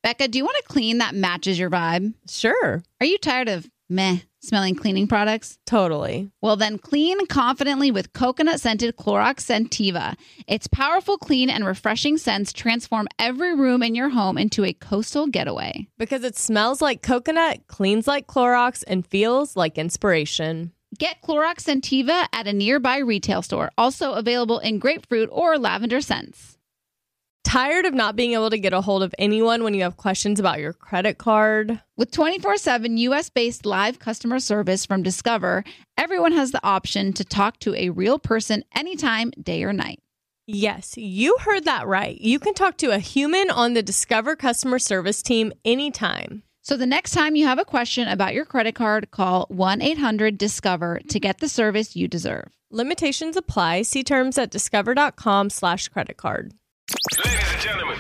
Becca, do you want a clean that matches your vibe? Sure. Are you tired of smelling cleaning products? Totally. Well, then clean confidently with coconut-scented Clorox Scentiva. Its powerful, clean, and refreshing scents transform every room in your home into a coastal getaway. Because it smells like coconut, cleans like Clorox, and feels like inspiration. Get Clorox Scentiva at a nearby retail store. Also available in grapefruit or lavender scents. Tired of not being able to get a hold of anyone when you have questions about your credit card? With 24/7 U.S.-based live customer service from Discover, everyone has the option to talk to a real person anytime, day or night. Yes, you heard that right. You can talk to a human on the Discover customer service team anytime. So the next time you have a question about your credit card, call 1-800-DISCOVER to get the service you deserve. Limitations apply. See terms at discover.com/creditcard. Ladies and gentlemen,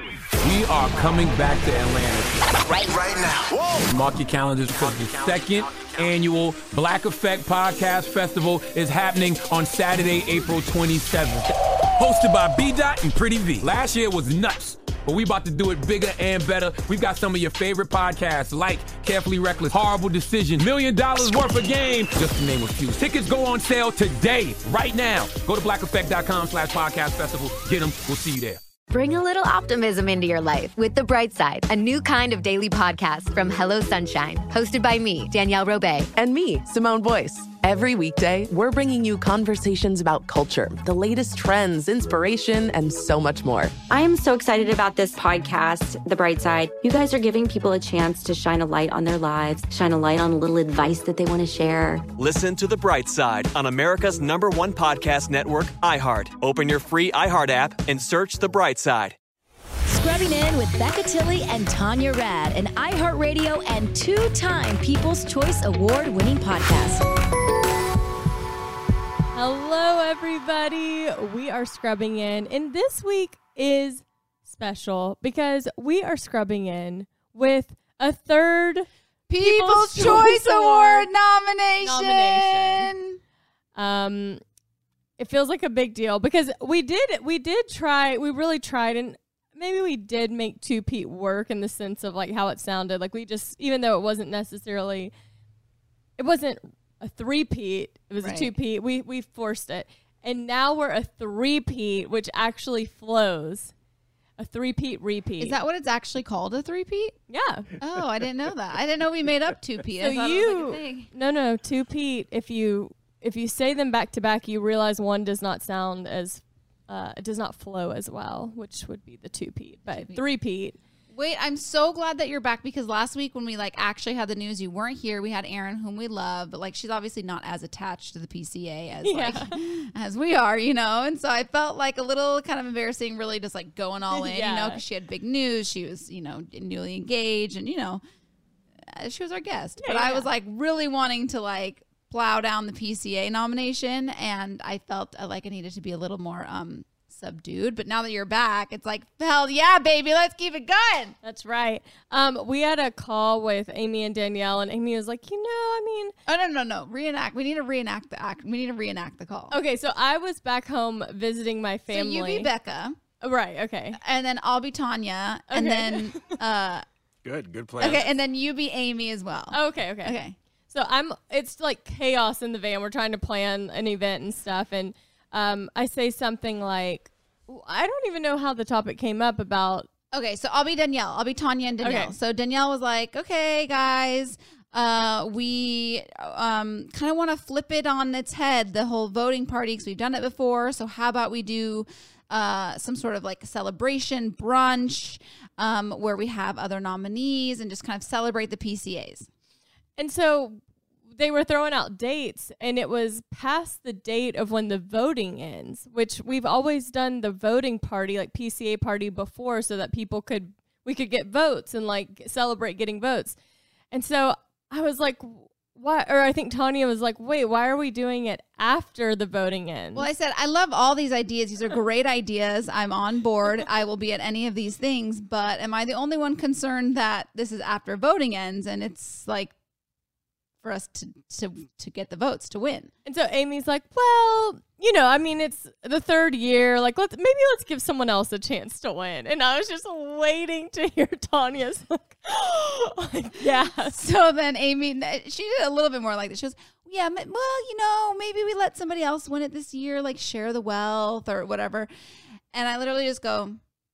we are coming back to Atlanta right now. Whoa. Mark your calendars because the second annual Black Effect Podcast Festival is happening on Saturday, April 27th. Hosted by B-Dot and Pretty V. Last year was nuts, but we about to do it bigger and better. We've got some of your favorite podcasts like Carefully Reckless, Horrible Decision, $1 Million Worth of Game, just to name a few. Tickets go on sale today, right now. Go to blackeffect.com/podcast festival. Get them. We'll see you there. Bring a little optimism into your life with The Bright Side, a new kind of daily podcast from Hello Sunshine, hosted by me, Danielle Robay. And me, Simone Boyce. Every weekday, we're bringing you conversations about culture, the latest trends, inspiration, and so much more. I am so excited about this podcast, The Bright Side. You guys are giving people a chance to shine a light on their lives, shine a light on a little advice that they want to share. Listen to The Bright Side on America's #1 podcast network, iHeart. Open your free iHeart app and search The Bright Side. Scrubbing In with Becca Tilley and Tanya Rad, an iHeartRadio and two-time People's Choice Award-winning podcast. Hello, everybody. We are scrubbing in, and this week is special because we are scrubbing in with a third People's Choice Award nomination. It feels like a big deal because we really tried, and maybe we did make two-peat work in the sense of like how it sounded. Like we just, even though it wasn't a three-peat, it was a two-peat. We forced it. And now we're a three-peat, which actually flows. A three-peat repeat. Is that what it's actually called, a three-peat? Yeah. Oh, I didn't know that. I didn't know we made up two-peat. So I thought it was like a thing. No, two-peat. If you say them back-to-back, you realize one does not sound as, it does not flow as well, which would be the two-peat. But three-peat. Wait, I'm so glad that you're back because last week when we like actually had the news, you weren't here. We had Erin, whom we love, but like she's obviously not as attached to the PCA as like as we are, you know. And so I felt like a little kind of embarrassing, really just like going all in, you know, because she had big news. She was, you know, newly engaged, and you know, she was our guest. But I was like really wanting to like plow down the PCA nomination, and I felt like I needed to be a little more subdued. But now that you're back, it's like, hell yeah, baby, let's keep it going. That's right. We had a call with Amy and Danielle, and Amy was like, you know, I mean, oh no, reenact. We need to reenact the act. We need to reenact the call. Okay, so I was back home visiting my family. So you be Becca, right? Okay, and then I'll be Tanya, and then good plan. Okay, and then you be Amy as well. Okay. So it's like chaos in the van. We're trying to plan an event and stuff, and I say something like, I don't even know how the topic came up about. Okay, so I'll be Danielle. I'll be Tanya and Danielle. Okay. So Danielle was like, okay, guys, we kind of want to flip it on its head, the whole voting party, because we've done it before. So how about we do some sort of like a celebration brunch where we have other nominees and just kind of celebrate the PCAs. And so they were throwing out dates, and it was past the date of when the voting ends, which we've always done the voting party, like PCA party before, so that we could get votes and like celebrate getting votes. And so I was like, why? Or I think Tanya was like, wait, why are we doing it after the voting ends? Well, I said, I love all these ideas. These are great ideas. I'm on board. I will be at any of these things, but am I the only one concerned that this is after voting ends and it's like for us to get the votes to win. And so Amy's like, well, you know, I mean, it's the third year. Like, let's give someone else a chance to win. And I was just waiting to hear Tanya's like, yeah. So then Amy, she did a little bit more like this. She goes, yeah, well, you know, maybe we let somebody else win it this year, like share the wealth or whatever. And I literally just go,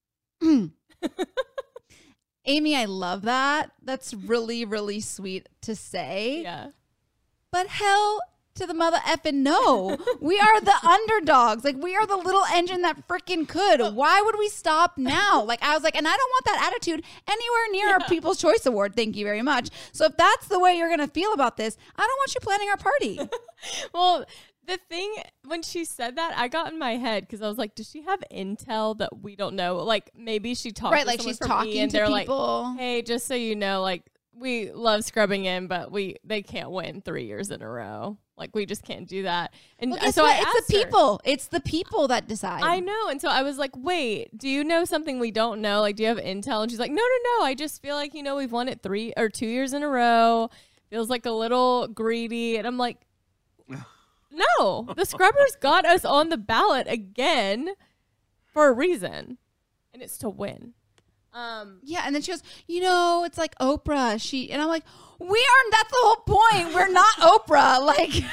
Amy, I love that. That's really, really sweet to say. Yeah. But hell to the mother effing no. We are the underdogs. Like, we are the little engine that freaking could. Why would we stop now? Like, I was like, and I don't want that attitude anywhere near our People's Choice Award. Thank you very much. So if that's the way you're going to feel about this, I don't want you planning our party. Well, the thing, when she said that, I got in my head because I was like, does she have intel that we don't know? Like, maybe she talked to like someone she's from talking E and to they're people. like, hey, just so you know, like, we love scrubbing in, but they can't win 3 years in a row. Like, we just can't do that. And well, so it's the people. It's the people that decide. I know. And so I was like, wait, do you know something we don't know? Like, do you have intel? And she's like, no. I just feel like, you know, we've won it 2 years in a row. Feels like a little greedy. And I'm like, no, the Scrubbers got us on the ballot again for a reason, and it's to win. Yeah, and then she goes, you know, it's like Oprah. And I'm like, we aren't. That's the whole point. We're not Oprah. Like,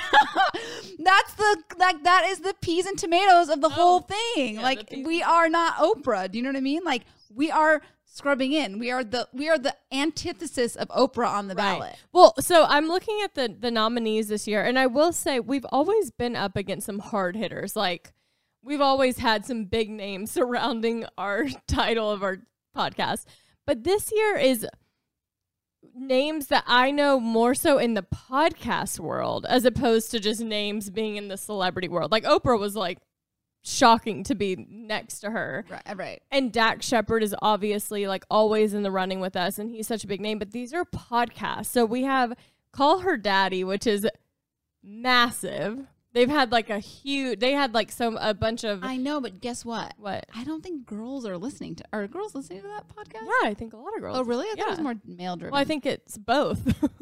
that is the peas and tomatoes of the whole thing. Yeah, like, we are not Oprah. Do you know what I mean? Like, we are scrubbing in. We are the antithesis of Oprah on the ballot. Well, so I'm looking at the nominees this year, and I will say we've always been up against some hard hitters. Like, we've always had some big names surrounding our title of our podcast. But this year is names that I know more so in the podcast world as opposed to just names being in the celebrity world. Like, Oprah was like shocking to be next to her. Right. And Dax Shepard is obviously like always in the running with us, and he's such a big name, but these are podcasts. So we have Call Her Daddy, which is massive. They've had like a bunch of. I know, but guess what? What? I don't think girls are listening to. Are girls listening to that podcast? Yeah, I think a lot of girls. Oh, really? I thought it was more male driven. Well, I think it's both.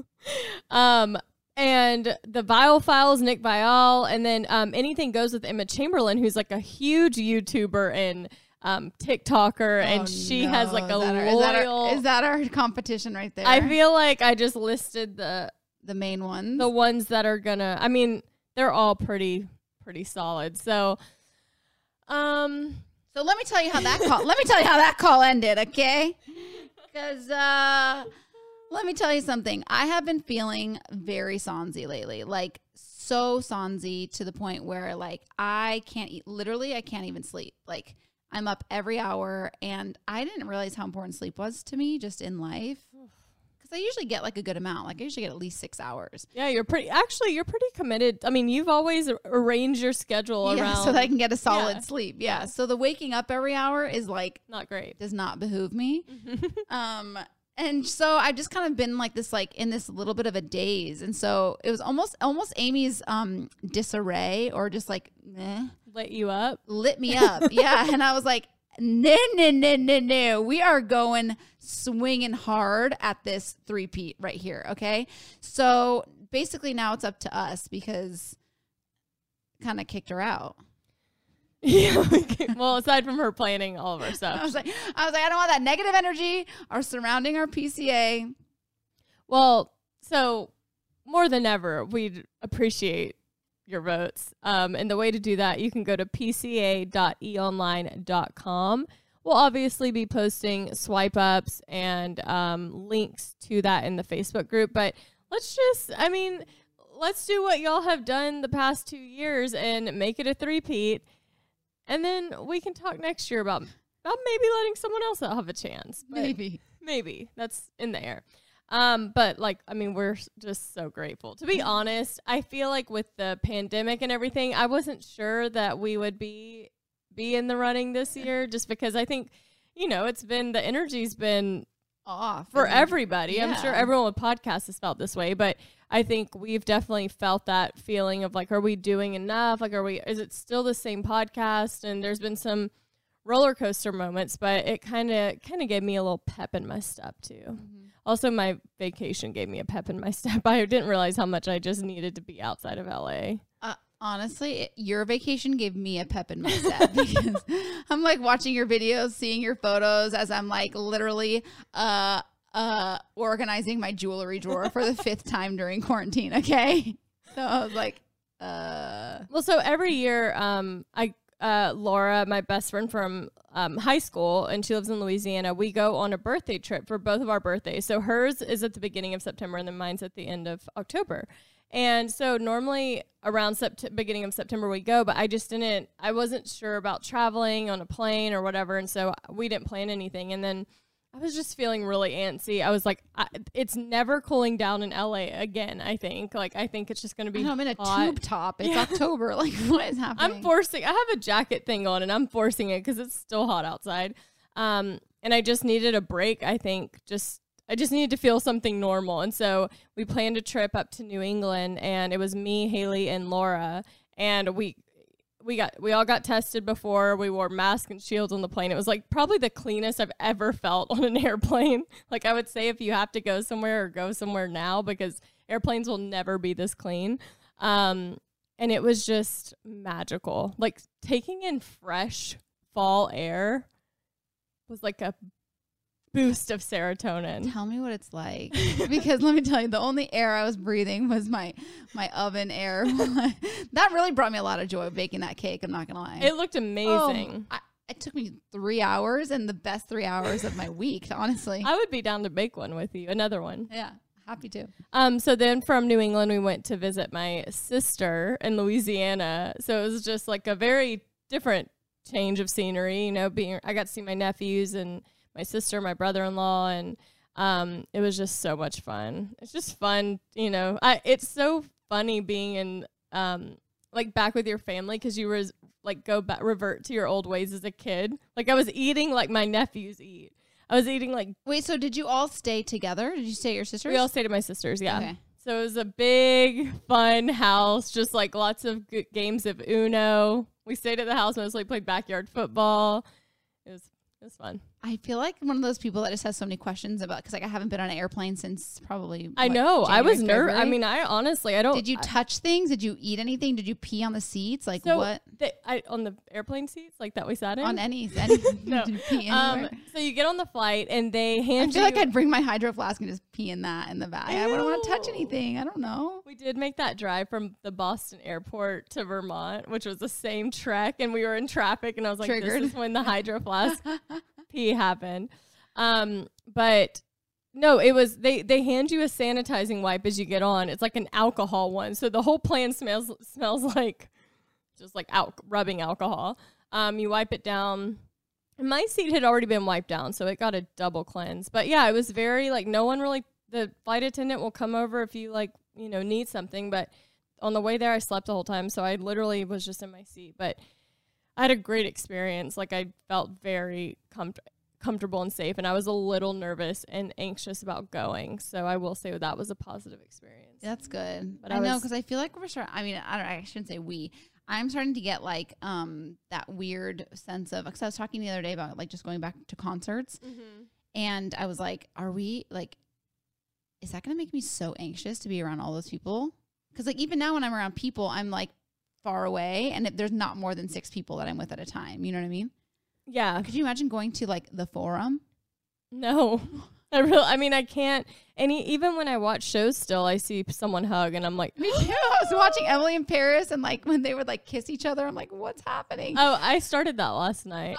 And the Viall Files, Nick Viall, and then Anything Goes with Emma Chamberlain, who's like a huge YouTuber and TikToker, and she has like a loyal. Is that our competition right there? I feel like I just listed the main ones, the ones that are gonna. I mean, they're all pretty solid. So, so let me tell you how that call ended, okay? Because let me tell you something. I have been feeling very Sonzy lately, like so Sonzy to the point where like I can't eat. Literally, I can't even sleep. Like, I'm up every hour, and I didn't realize how important sleep was to me just in life. Because I usually get like a good amount. Like, I usually get at least 6 hours. Yeah, you're pretty committed. I mean, you've always arranged your schedule around. So that I can get a solid sleep. Yeah. So the waking up every hour is like. Not great. Does not behoove me. And so I've just kind of been like this, like in this little bit of a daze. And so it was almost Amy's disarray, or just like, lit me up. Yeah. And I was like, no. We are going swinging hard at this three-peat right here. Okay. So basically now it's up to us because kind of kicked her out. Yeah. Well, aside from her planning all of our stuff. I was like, I don't want that negative energy surrounding our PCA. Well, so more than ever, we'd appreciate your votes. And the way to do that, you can go to pca.eonline.com. We'll obviously be posting swipe ups and links to that in the Facebook group. But let's do what y'all have done the past 2 years and make it a three-peat. And then we can talk next year about maybe letting someone else have a chance. Maybe. That's in the air. But like, I mean, we're just so grateful. To be honest, I feel like with the pandemic and everything, I wasn't sure that we would be in the running this year, just because I think, you know, the energy's been off for everybody. Yeah. I'm sure everyone with podcasts has felt this way, but I think we've definitely felt that feeling of like, are we doing enough? Like, is it still the same podcast? And there's been some roller coaster moments, but it kind of gave me a little pep in my step too. Mm-hmm. Also, my vacation gave me a pep in my step. I didn't realize how much I just needed to be outside of LA. Honestly, your vacation gave me a pep in my step because I'm like watching your videos, seeing your photos as I'm like literally organizing my jewelry drawer for the 5th time during quarantine. Okay. So I was like, Well, so every year, Laura, my best friend from high school, and she lives in Louisiana, we go on a birthday trip for both of our birthdays. So hers is at the beginning of September and then mine's at the end of October. And so normally around beginning of September we go, but I wasn't sure about traveling on a plane or whatever. And so we didn't plan anything. And then I was just feeling really antsy. I was like, it's never cooling down in LA again, I think. Like, I think it's just going to be I'm in a hot. tube top. It's October. Like, what is happening? I have a jacket thing on and I'm forcing it because it's still hot outside. And I just needed a break, I think. I just needed to feel something normal. And so we planned a trip up to New England, and it was me, Haley, and Laura. And we all got tested before. We wore masks and shields on the plane. It was like probably the cleanest I've ever felt on an airplane. Like, I would say if you have to go somewhere now, because airplanes will never be this clean. And it was just magical. Like, taking in fresh fall air was like a boost of serotonin. Tell me what it's like, because let me tell you, the only air I was breathing was my oven air. That really brought me a lot of joy baking that cake. I'm not gonna lie. It looked amazing. It took me 3 hours, and the best 3 hours of my week, honestly. I would be down to bake one with you, another one. Yeah, happy to. So then from New England, we went to visit my sister in Louisiana. So it was just like a very different change of scenery. You know, I got to see my nephews and my sister, my brother-in-law, and it was just so much fun. It's just fun, you know. It's so funny being in like back with your family, because you revert to your old ways as a kid. Like, I was eating like my nephews eat. I was eating like. Wait, so did you all stay together? Did you stay at your sister's? We all stayed at my sister's, yeah. Okay. So it was a big, fun house, just like lots of good games of Uno. We stayed at the house, mostly played backyard football. It was fun. I feel like one of those people that just has so many questions about, because like I haven't been on an airplane since probably. I know. I was nervous. I mean, I honestly, I don't. Did you touch things? Did you eat anything? Did you pee on the seats? Like, so what? On the airplane seats, like that we sat in? On any no. Did you pee anywhere? So you get on the flight and they hand you. I feel like I'd bring my Hydro Flask and just pee in that in the bag. I wouldn't want to touch anything. I don't know. We did make that drive from the Boston airport to Vermont, which was the same trek, and we were in traffic, and I was like, Triggered. This is when the Hydro Flask pee happened. But no, it was they hand you a sanitizing wipe as you get on. It's like an alcohol one, so the whole plane smells like just like rubbing alcohol. You wipe it down. And my seat had already been wiped down, so it got a double cleanse. But yeah, it was very like no one really. The flight attendant will come over if you like need something. But on the way there, I slept the whole time, so I literally was just in my seat. But I had a great experience. Like, I felt very comfortable and safe, and I was a little nervous and anxious about going. So I will say that was a positive experience. That's good. But I know, because I feel like we're starting. I mean, I shouldn't say we. I'm starting to get like that weird sense of, because I was talking the other day about like just going back to concerts, and I was like, are we like, is that going to make me so anxious to be around all those people? Because like even now when I'm around people, I'm like far away, and there's not more than 6 people that I'm with at a time. You know what I mean? Yeah. Could you imagine going to like the Forum? No. I mean, I can't. Even when I watch shows still, I see someone hug and I'm like, me too. I was watching Emily in Paris, and like when they would like kiss each other, I'm like, what's happening? Oh, I started that last night.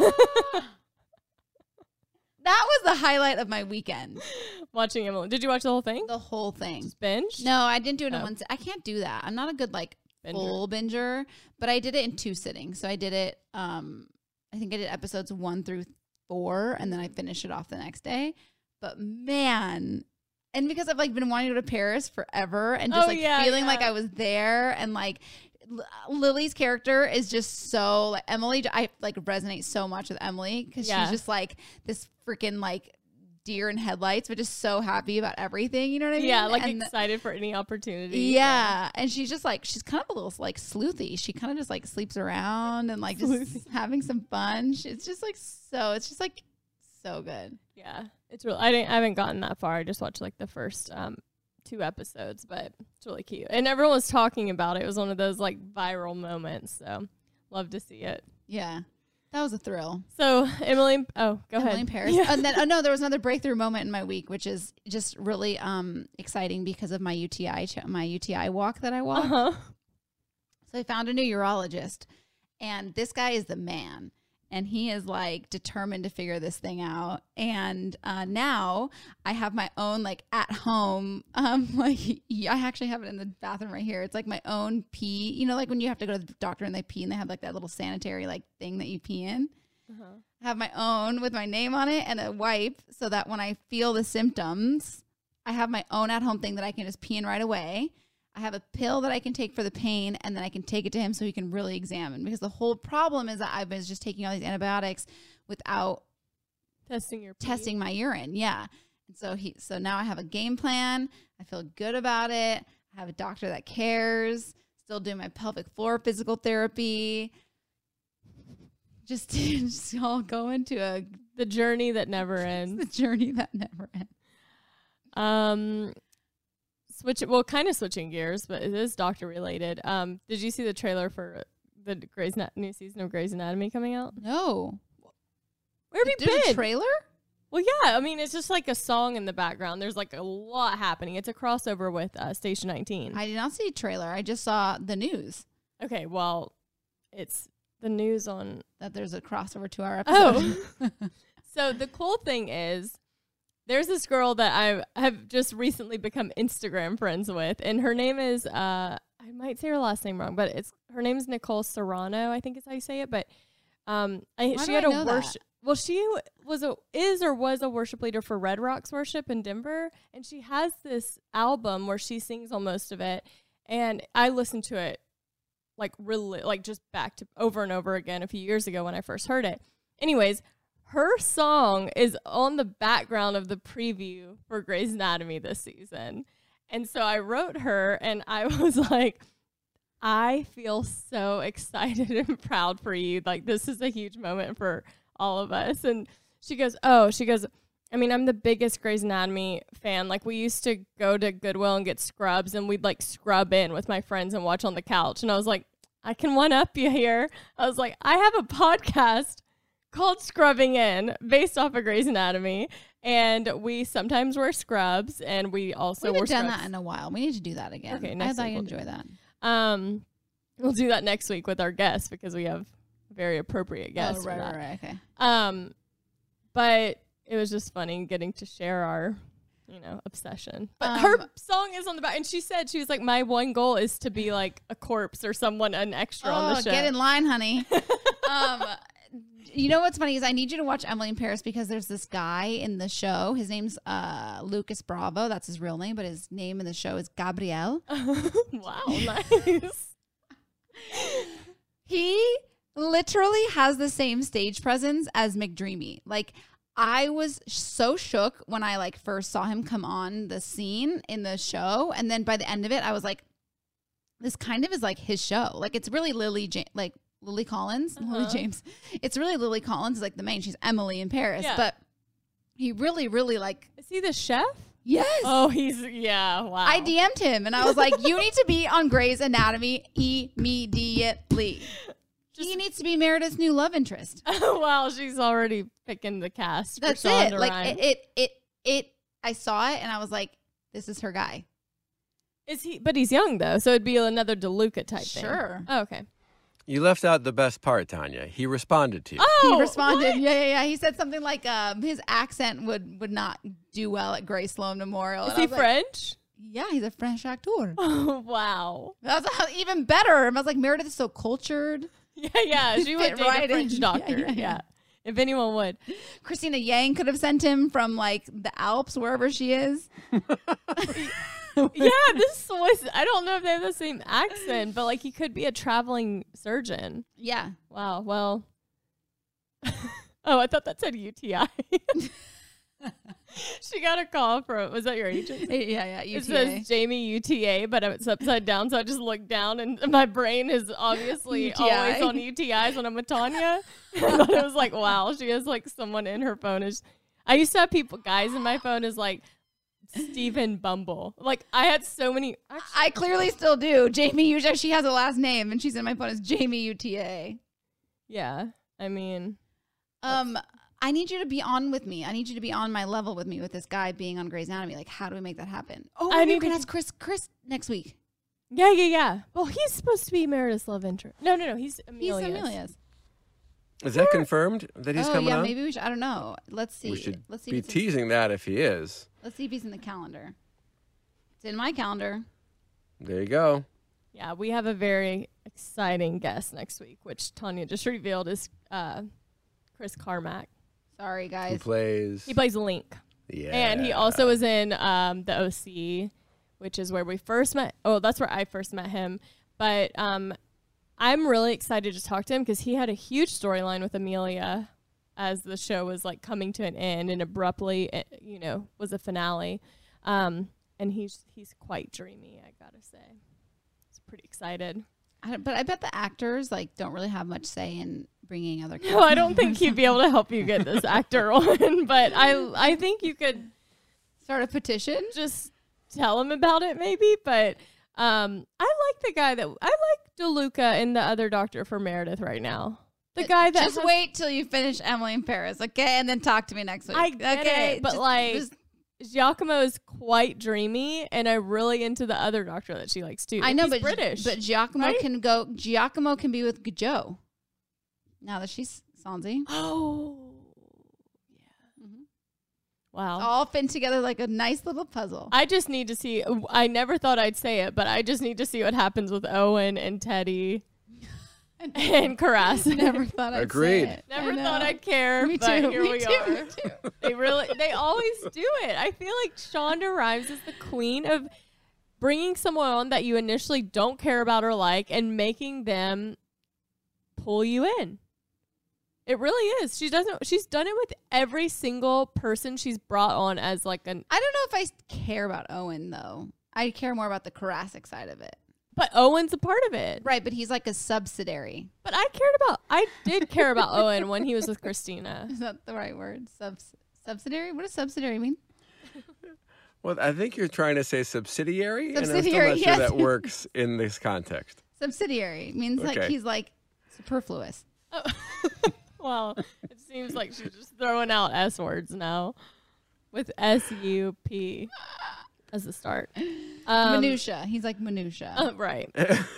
That was the highlight of my weekend. Watching Emily. Did you watch the whole thing? The whole thing. Just binge? No, I didn't do it in one sit. I can't do that. I'm not a good like full binger, but I did it in 2 sittings. So I did it, I think I did episodes 1 through 4, and then I finished it off the next day. But man, and because I've like been wanting to go to Paris forever, and just feeling like I was there, and like Lily's character is just so like Emily. I like resonate so much with Emily, because she's just like this freaking like deer in headlights, but just so happy about everything. You know what I mean? Yeah, like excited for any opportunity. Yeah, and she's just like, she's kind of a little like sleuthy. She kind of just like sleeps around and like just having some fun. It's just like so. It's just like so good. Yeah. It's really, I haven't gotten that far. I just watched like the first 2 episodes, but it's really cute. And everyone was talking about it. It was one of those like viral moments. So love to see it. Yeah. That was a thrill. So Emily, go ahead. Emily in Paris. Yeah. And then, there was another breakthrough moment in my week, which is just really exciting because of my UTI walk that I walked. Uh-huh. So I found a new urologist, and this guy is the man. And he is like determined to figure this thing out. And now I have my own like at home, I actually have it in the bathroom right here. It's like my own pee. You know, like when you have to go to the doctor and they pee and they have like that little sanitary like thing that you pee in. Uh-huh. I have my own with my name on it and a wipe so that when I feel the symptoms, I have my own at home thing that I can just pee in right away. I have a pill that I can take for the pain, and then I can take it to him so he can really examine. Because the whole problem is that I was just taking all these antibiotics without testing my urine. Yeah. And so now I have a game plan. I feel good about it. I have a doctor that cares. Still doing my pelvic floor physical therapy. Just all going to the journey that never ends. The journey that never ends. Kind of switching gears, but it is doctor related. Did you see the trailer for the new season of Grey's Anatomy coming out? No. Where have you been? A trailer? Well, yeah. I mean, it's just like a song in the background. There's like a lot happening. It's a crossover with Station 19. I did not see a trailer. I just saw the news. Okay, well, it's the news on that there's a crossover to our episode. Oh. So the cool thing is, there's this girl that I have just recently become Instagram friends with, and her name is, I might say her last name wrong, but her name is Nicole Serrano, I think is how you say it, but she had a worship. Well, she was a worship leader for Red Rocks Worship in Denver, and she has this album where she sings on most of it, and I listened to it like really, like just back to over and over again a few years ago when I first heard it. Anyways, her song is on the background of the preview for Grey's Anatomy this season. And so I wrote her and I was like, I feel so excited and proud for you. Like, this is a huge moment for all of us. And she goes, I mean, I'm the biggest Grey's Anatomy fan. Like, we used to go to Goodwill and get scrubs, and we'd like scrub in with my friends and watch on the couch. And I was like, I can one up you here. I was like, I have a podcast called Scrubbing In, based off of Grey's Anatomy, and we sometimes wear scrubs, and we also haven't done that in a while. We need to do that again. Okay, I thought you'd enjoy that. We'll do that next week with our guests because we have very appropriate guests. Oh, right, okay. But it was just funny getting to share our, obsession. But her song is on the back, and she was like, my one goal is to be like a corpse or an extra on the show. Get in line, honey. You know what's funny is I need you to watch Emily in Paris because there's this guy in the show. His name's Lucas Bravo. That's his real name, but his name in the show is Gabriel. Wow, nice. He literally has the same stage presence as McDreamy. Like, I was so shook when I first saw him come on the scene in the show, and then by the end of it, I was like, this kind of is like his show. Like, it's really Lily Collins, Lily James. It's really Lily Collins is like the main. She's Emily in Paris, but he really, really is he the chef? Yes. Oh, wow. I DM'd him and I was like, you need to be on Grey's Anatomy immediately. He needs to be Meredith's new love interest. Wow, she's already picking the cast. That's for Shonda it. Like Rhimes. it. I saw it and I was like, this is her guy. Is he? But he's young though, so it'd be another DeLuca type thing. Sure. Oh, okay. You left out the best part, Tanya. He responded to you. Oh, he responded. What? Yeah. He said something like his accent would not do well at Grey Sloan Memorial. Is he French? Yeah, he's a French actor. Oh, wow. That was even better. I was like, Meredith is so cultured. Yeah. She would date a French doctor. Yeah. If anyone would. Christina Yang could have sent him from the Alps, wherever she is. Yeah, this was, I don't know if they have the same accent, but he could be a traveling surgeon. Yeah. Wow. Well, I thought that said UTI. She got a call from, was that your agent? Yeah, UTA. It says Jamie UTA, but it's upside down, so I just looked down, and my brain is obviously always on UTIs when I'm with Tanya. But it was like, wow, she has someone in her phone. I used to have guys in my phone as like Stephen Bumble. Like I had so many. Actually, I clearly still do. Jamie Uta. She has a last name, and she's in my phone as Jamie Uta. Yeah, I mean, I need you to be on with me. I need you to be on my level with me with this guy being on Grey's Anatomy. Like, how do we make that happen? Oh, I you can ask Chris next week. Yeah. Well, he's supposed to be Meredith's love interest. No. He's Amelia's. He's Amelia's. Is that confirmed that he's coming on? Maybe we should. I don't know. Let's see. We should Let's see be teasing that if he is. Let's see if he's in the calendar. It's in my calendar. There you go. Yeah, we have a very exciting guest next week, which Tanya just revealed is Chris Carmack. Sorry, guys. He plays Link. Yeah. And he also was in the OC, which is where we first met. Oh, that's where I first met him. But I'm really excited to talk to him because he had a huge storyline with Amelia as the show was like coming to an end and abruptly, was a finale. And he's quite dreamy, I gotta say. It's pretty excited. But I bet the actors don't really have much say in bringing other characters. No, I don't think he'd be able to help you get this actor on. But I think you could start a petition. Just tell him about it, maybe. But I like the guy I like DeLuca and the other doctor for Meredith right now. The guy that just wait till you finish Emily in Paris, okay, and then talk to me next week. I get it, but Giacomo is quite dreamy, and I'm really into the other doctor that she likes too. I know, He's British, but Giacomo can go. Giacomo can be with Joe. Now that she's Sansi. Oh, yeah. Mm-hmm. Wow. All fit together like a nice little puzzle. I just need to see. I never thought I'd say it, but I just need to see what happens with Owen and Teddy. And Karas. Never thought I'd Agreed. say it. Never thought I'd care, Me but too. here we are. Me too. They always do it. I feel like Shonda Rhimes is the queen of bringing someone on that you initially don't care about or like and making them pull you in. It really is. She's done it with every single person she's brought on as like an. I don't know if I care about Owen though. I care more about the Karasik side of it. But Owen's a part of it. Right, but he's like a subsidiary. But I did care about Owen when he was with Christina. Is that the right word? Subsidiary? What does subsidiary mean? Well, I think you're trying to say subsidiary, and I'm still Subsidiary, not yes. sure that works in this context. Subsidiary means like Okay. he's like superfluous. Oh. Well, it seems like she's just throwing out S words now with SUP as the start. Minutia. He's like minutia. Right.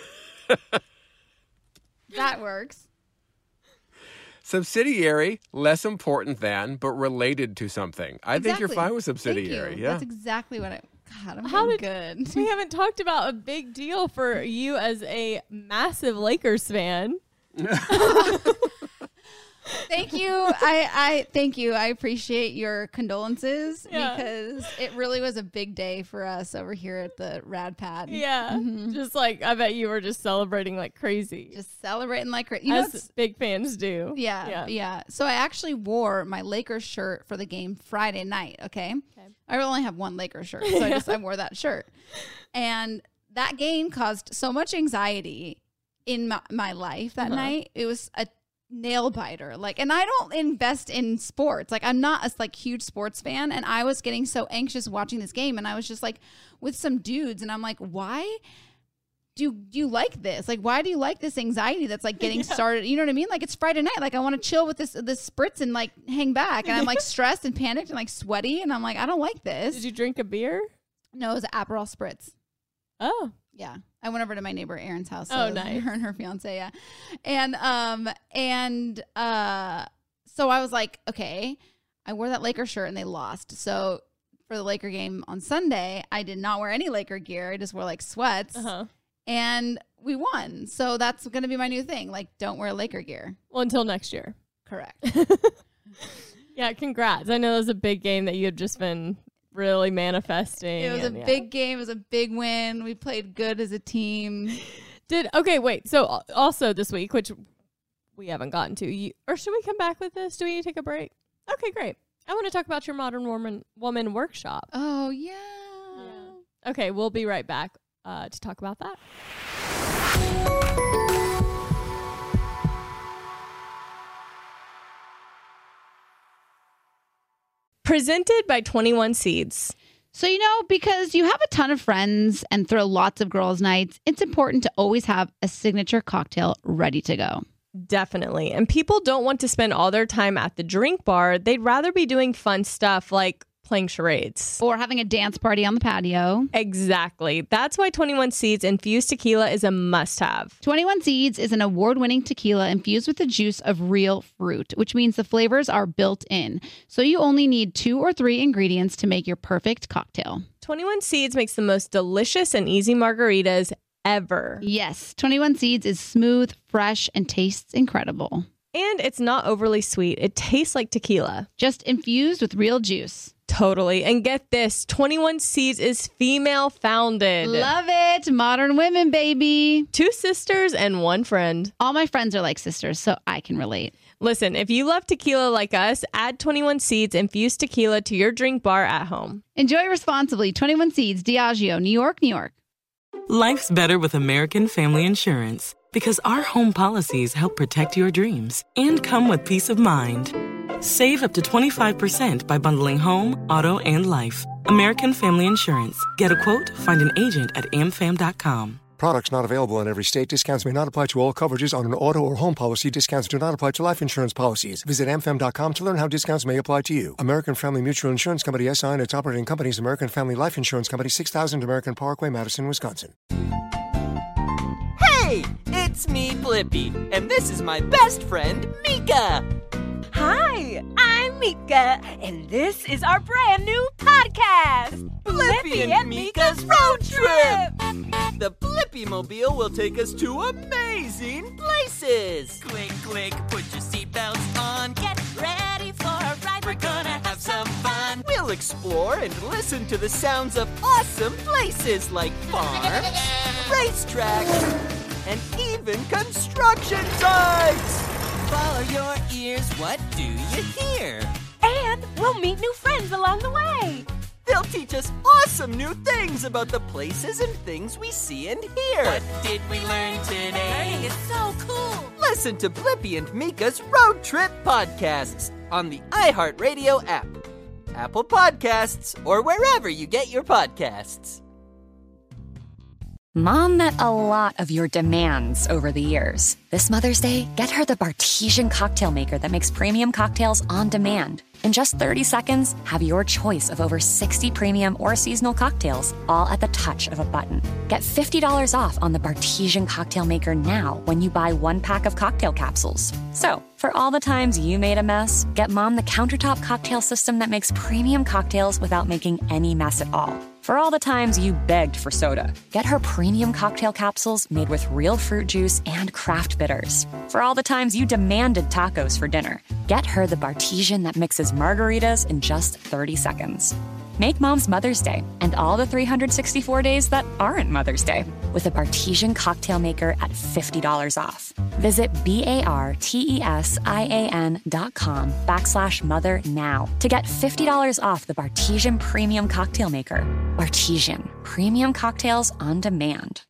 That works. Subsidiary, less important than, but related to something. I think you're Exactly. fine with subsidiary. Thank you. Yeah. That's exactly what God, I'm How doing did good. we haven't talked about a big deal for you as a massive Lakers fan? Thank you. I thank you. I appreciate your condolences Yeah. because it really was a big day for us over here at the Rad Pad. Yeah. Just like, I bet you were just celebrating like crazy. Just celebrating like crazy. You know as what's- big fans do. Yeah. So I actually wore my Lakers shirt for the game Friday night. Okay. I only have one Lakers shirt, so I wore that shirt, and that game caused so much anxiety in my life that night. It was a nail biter. And I don't invest in sports. I'm not a huge sports fan, and I was getting so anxious watching this game, and I was just with some dudes, and I'm like, why? Do you like this? Why do you like this anxiety that's getting started? You know what I mean? It's Friday night. I want to chill with this spritz and hang back. And I'm stressed and panicked and sweaty. And I'm I don't like this. Did you drink a beer? No, it was an Aperol spritz. Oh. Yeah. I went over to my neighbor Erin's house. Oh, nice. Her and her fiance. Yeah. And so I was like, okay, I wore that Laker shirt and they lost. So for the Laker game on Sunday, I did not wear any Laker gear. I just wore sweats. And we won. So that's going to be my new thing. Don't wear Laker gear. Well, until next year. Correct. Yeah, congrats. I know that was a big game that you had just been really manifesting. It was a big game. It was a big win. We played good as a team. Okay, wait. So also this week, which we haven't gotten to, or should we come back with this? Do we need to take a break? Okay, great. I want to talk about your Modern Woman workshop. Oh, yeah. Okay, we'll be right back to talk about that. Presented by 21 Seeds. So, because you have a ton of friends and throw lots of girls' nights, it's important to always have a signature cocktail ready to go. Definitely. And people don't want to spend all their time at the drink bar. They'd rather be doing fun stuff like playing charades. Or having a dance party on the patio. Exactly. That's why 21 Seeds infused tequila is a must-have. 21 Seeds is an award-winning tequila infused with the juice of real fruit, which means the flavors are built in. So you only need 2 or 3 ingredients to make your perfect cocktail. 21 Seeds makes the most delicious and easy margaritas ever. Yes, 21 Seeds is smooth, fresh, and tastes incredible. And it's not overly sweet. It tastes like tequila. Just infused with real juice. Totally. And get this, 21 Seeds is female founded. Love it. Modern women, baby. 2 sisters and 1 friend. All my friends are like sisters, so I can relate. Listen, if you love tequila like us, add 21 Seeds infused tequila to your drink bar at home. Enjoy responsibly. 21 Seeds, Diageo, New York, New York. Life's better with American Family Insurance because our home policies help protect your dreams and come with peace of mind. Save up to 25% by bundling home, auto, and life. American Family Insurance. Get a quote, find an agent at amfam.com. Products not available in every state. Discounts may not apply to all coverages on an auto or home policy. Discounts do not apply to life insurance policies. Visit amfam.com to learn how discounts may apply to you. American Family Mutual Insurance Company, SI, and its operating companies, American Family Life Insurance Company, 6000 American Parkway, Madison, Wisconsin. Hey, it's me, Blippi, and this is my best friend, Mika. Hi, I'm Mika, and this is our brand new podcast, Blippi and Mika's Road Trip. The Blippi-mobile will take us to amazing places. Click, click, put your seatbelts on. Get ready for a ride. We're gonna have some fun. We'll explore and listen to the sounds of awesome places like farms, racetracks, and even construction sites. Follow your ears, what do you hear? And we'll meet new friends along the way. They'll teach us awesome new things about the places and things we see and hear. What did we learn today? Learning is so cool. Listen to Blippi and Mika's Road Trip podcasts on the iHeartRadio app, Apple Podcasts, or wherever you get your podcasts. Mom met a lot of your demands over the years. This Mother's Day, get her the Bartesian cocktail maker that makes premium cocktails on demand. In just 30 seconds, have your choice of over 60 premium or seasonal cocktails, all at the touch of a button. Get $50 off on the Bartesian cocktail maker now when you buy 1 pack of cocktail capsules. So, for all the times you made a mess, get Mom the countertop cocktail system that makes premium cocktails without making any mess at all. For all the times you begged for soda, get her premium cocktail capsules made with real fruit juice and craft bitters. For all the times you demanded tacos for dinner, get her the Bartesian that mixes margaritas in just 30 seconds. Make Mom's Mother's Day and all the 364 days that aren't Mother's Day with a Bartesian cocktail maker at $50 off. Visit BARTESIAN.com/mother now to get $50 off the Bartesian Premium Cocktail Maker. Bartesian, premium cocktails on demand.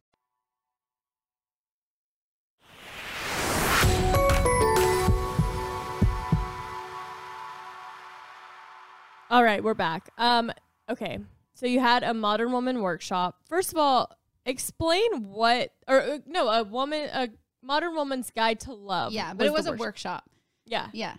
All right, we're back. Okay, so you had a modern woman workshop. First of all, explain a modern woman's guide to love. Yeah, but it was a workshop. Yeah. Yeah.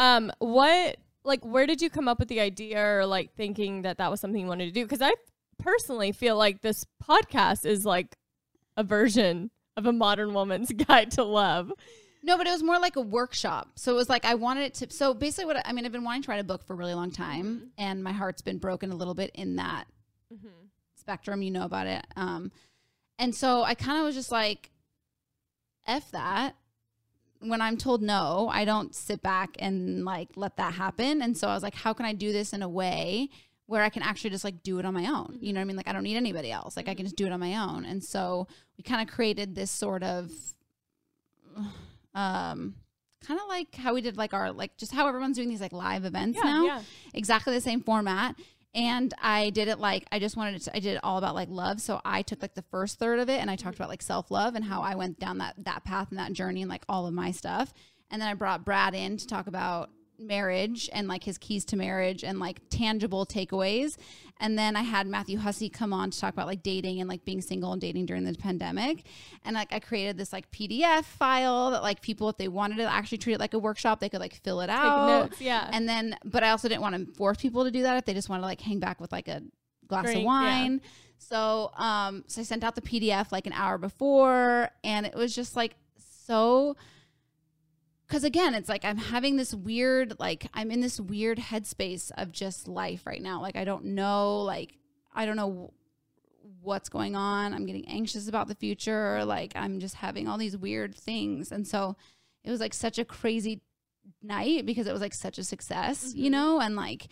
Where did you come up with the idea or like thinking that was something you wanted to do? Because I personally feel like this podcast is like a version of a modern woman's guide to love. No, but it was more like a workshop. So it was like I wanted it to. So basically, I've been wanting to write a book for a really long time, and my heart's been broken a little bit in that spectrum. You know about it. And so I kind of was just like, F that. When I'm told no, I don't sit back and like let that happen. And so I was like, how can I do this in a way where I can actually just like do it on my own? You know what I mean? Like I don't need anybody else. Like I can just do it on my own. And so we kind of created this sort of kind of like how we did like our, like just how everyone's doing these like live events now. Yeah. Exactly the same format. And I did it like, I did it all about like love. So I took like the first third of it and I talked about like self-love and how I went down that path and that journey and like all of my stuff. And then I brought Brad in to talk about marriage and like his keys to marriage and like tangible takeaways. And then I had Matthew Hussey come on to talk about like dating and like being single and dating during the pandemic. And like I created this like PDF file that like people, if they wanted to actually treat it like a workshop, they could like fill it out. Take notes, And then, but I also didn't want to force people to do that if they just want to like hang back with like a glass of wine. So, so I sent out the PDF like an hour before, and it was just like so. Because again, it's like I'm having this weird, like I'm in this weird headspace of just life right now. Like I don't know what's going on. I'm getting anxious about the future. Like I'm just having all these weird things. And so it was like such a crazy night because it was like such a success, you know? And like,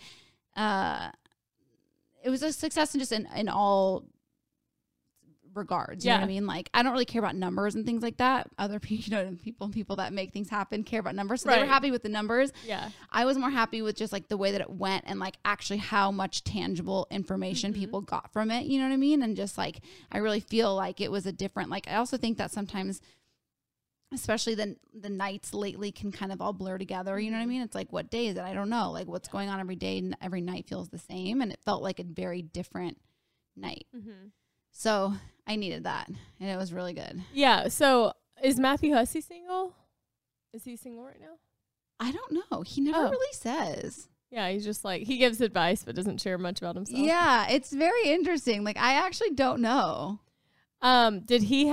it was a success in just in all regards. You know what I mean? Like I don't really care about numbers and things like that. Other people, you know, people that make things happen care about numbers. So they were happy with the numbers. Yeah. I was more happy with just like the way that it went and like actually how much tangible information people got from it. You know what I mean? And just like, I really feel like it was a different, like, I also think that sometimes, especially the nights lately can kind of all blur together. You know what I mean? It's like, what day is it? I don't know. Like what's going on every day and every night feels the same. And it felt like a very different night. So I needed that, and it was really good. Yeah. So is Matthew Hussey single? Is he single right now? I don't know. He never really says. Yeah, he's just like, he gives advice but doesn't share much about himself. Yeah, it's very interesting. Like I actually don't know. Did he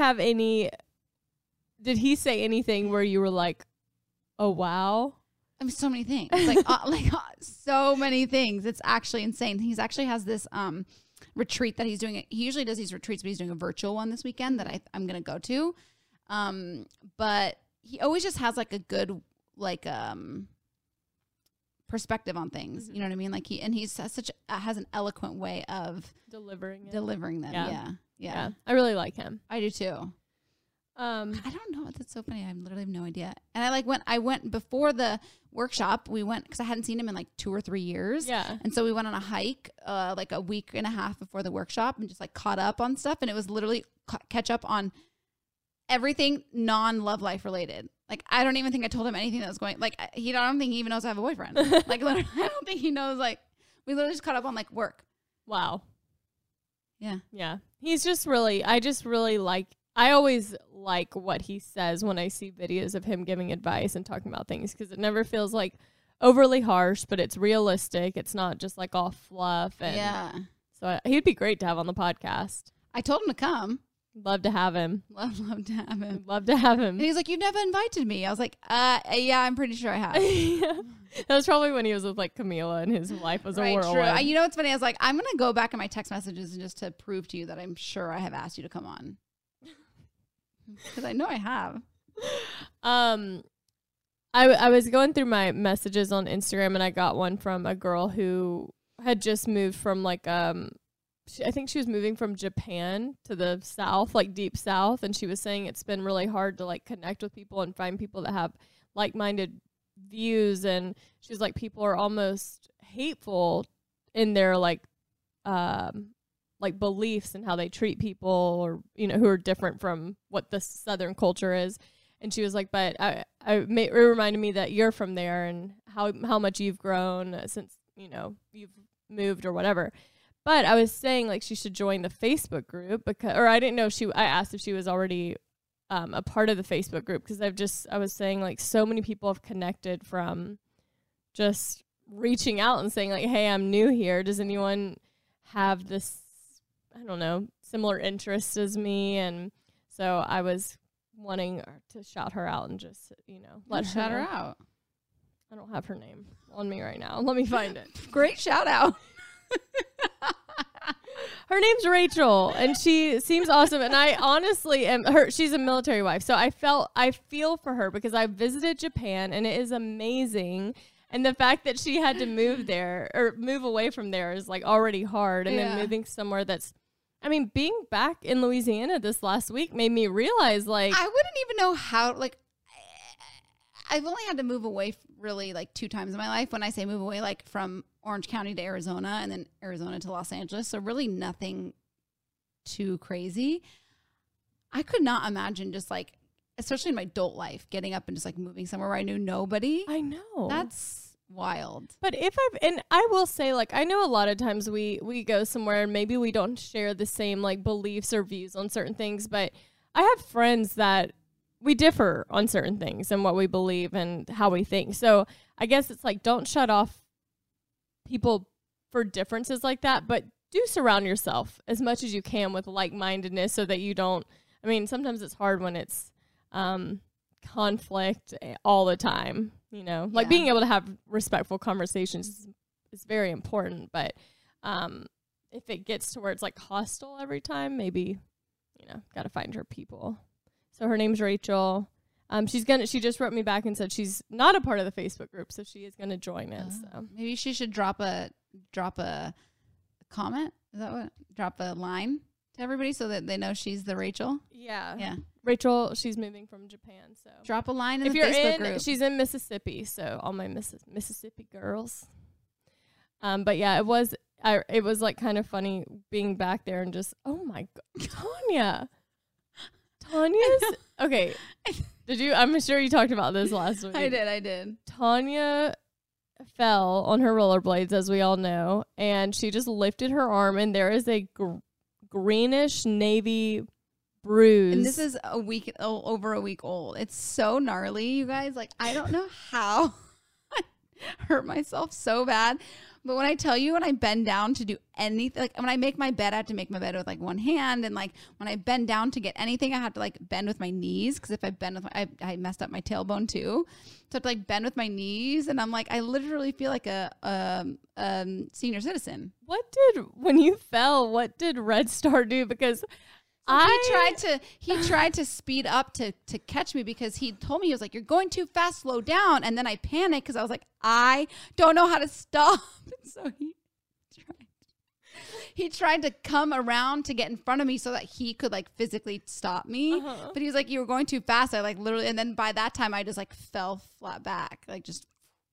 say anything where you were like, oh wow? I mean, so many things. Like so many things. It's actually insane. He's actually has this retreat that he's doing. He usually does these retreats, but he's doing a virtual one this weekend that I'm going to go to. But he always just has like a good, like, perspective on things. You know what I mean? Like he's has an eloquent way of delivering them. Yeah. I really like him. I do too. I don't know. That's so funny. I literally have no idea. And I went before the workshop. We went because I hadn't seen him in like 2 or 3 years. Yeah. And so we went on a hike like a week and a half before the workshop and just like caught up on stuff. And it was literally catch up on everything non-love life related. Like I don't even think I told him anything that was going. Like I don't think he even knows I have a boyfriend. Like literally, I don't think he knows. Like we literally just caught up on like work. Wow. Yeah. Yeah. He's just really. I always like what he says when I see videos of him giving advice and talking about things because it never feels like overly harsh, but it's realistic. It's not just like all fluff. And so he'd be great to have on the podcast. I told him to come. Love to have him. Love to have him. Love to have him. And he's like, you've never invited me. I was like, yeah, I'm pretty sure I have. Yeah. That was probably when he was with like Camila and his life was a whirlwind. True. You know what's funny? I was like, I'm going to go back in my text messages and just to prove to you that I'm sure I have asked you to come on. Because I know I have. I was going through my messages on Instagram and I got one from a girl who had just moved from like I think she was moving from Japan to the south, like deep south, and she was saying it's been really hard to like connect with people and find people that have like-minded views, and she was like people are almost hateful in their like beliefs and how they treat people, or you know, who are different from what the Southern culture is. And she was like, but it reminded me that you're from there and how much you've grown since, you know, you've moved or whatever. But I was saying like she should join the Facebook group or I didn't know I asked if she was already a part of the Facebook group, because I was saying like so many people have connected from just reaching out and saying like, hey, I'm new here. Does anyone have this, I don't know, similar interests as me? And so I was wanting to shout her out and just, you know, shout her out. I don't have her name on me right now. Let me find it. Great shout out. Her name's Rachel and she seems awesome. And I honestly she's a military wife. So I feel for her because I visited Japan and it is amazing. And the fact that she had to move there or move away from there is like already hard. And then moving somewhere that's, I mean, being back in Louisiana this last week made me realize, like, I wouldn't even know how, like, I've only had to move away really like 2 times in my life. When I say move away, like from Orange County to Arizona and then Arizona to Los Angeles. So really nothing too crazy. I could not imagine just like, especially in my adult life, getting up and just like moving somewhere where I knew nobody. I know. That's wild. But and I will say, like, I know a lot of times we go somewhere and maybe we don't share the same like beliefs or views on certain things, but I have friends that we differ on certain things and what we believe and how we think. So I guess it's like, don't shut off people for differences like that, but do surround yourself as much as you can with like-mindedness so that you don't, I mean, sometimes it's hard when it's conflict all the time, you know, like being able to have respectful conversations is very important. But if it gets to where it's like hostile every time, maybe, you know, got to find her people. So her name's Rachel. She just wrote me back and said she's not a part of the Facebook group, so she is gonna join it. So maybe she should drop a comment. Is that what? Drop a line to everybody so that they know she's the Rachel. Yeah. Rachel, she's moving from Japan, so drop a line in the Facebook group. She's in Mississippi, so all my Mississippi girls. But yeah, it was like kind of funny being back there and just, oh my God, Tanya's okay. I'm sure you talked about this last week. I did. Tanya fell on her rollerblades, as we all know, and she just lifted her arm, and there is a greenish navy bruise. And this is over a week old. It's so gnarly, you guys. Like, I don't know how I hurt myself so bad. But when I tell you, when I bend down to do anything, like when I make my bed, I have to make my bed with like one hand. And like when I bend down to get anything, I have to like bend with my knees. Cause if I bend with I messed up my tailbone too. So I have to like bend with my knees. And I'm like, I literally feel like a senior citizen. When you fell, what did Red Star do? Because he tried to speed up to catch me because he told me, he was like, you're going too fast, slow down. And then I panicked because I was like, I don't know how to stop. So he tried to come around to get in front of me so that he could like physically stop me. But he was like, you were going too fast. I like literally, and then by that time I just like fell flat back, like just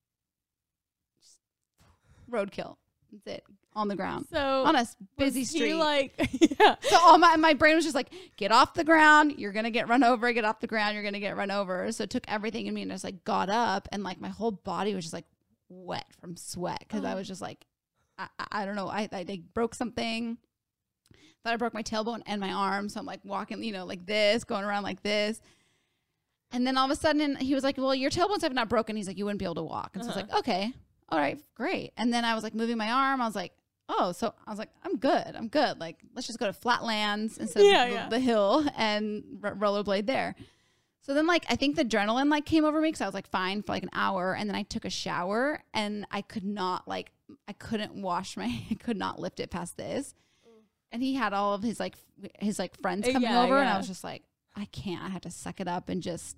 roadkill. That's it. On the ground. So on a busy street. Yeah. So all my brain was just like, get off the ground. You're going to get run over. Get off the ground. You're going to get run over. So it took everything in me and I just like got up and like my whole body was just like wet from sweat. Cause I was just like, I don't know. I broke something. Thought I broke my tailbone and my arm. So I'm like walking, you know, like this, going around like this. And then all of a sudden he was like, well, your tailbones have not broken. He's like, you wouldn't be able to walk. And so I was like, okay. All right, great. And then I was like moving my arm. I was like, oh, so I was like, I'm good. Like, let's just go to Flatlands instead of the hill and rollerblade there. So then like, I think the adrenaline like came over me because I was like fine for like an hour. And then I took a shower and I could not like, I couldn't I could not lift it past this. And he had all of his friends coming over and I was just like, I can't, I have to suck it up and just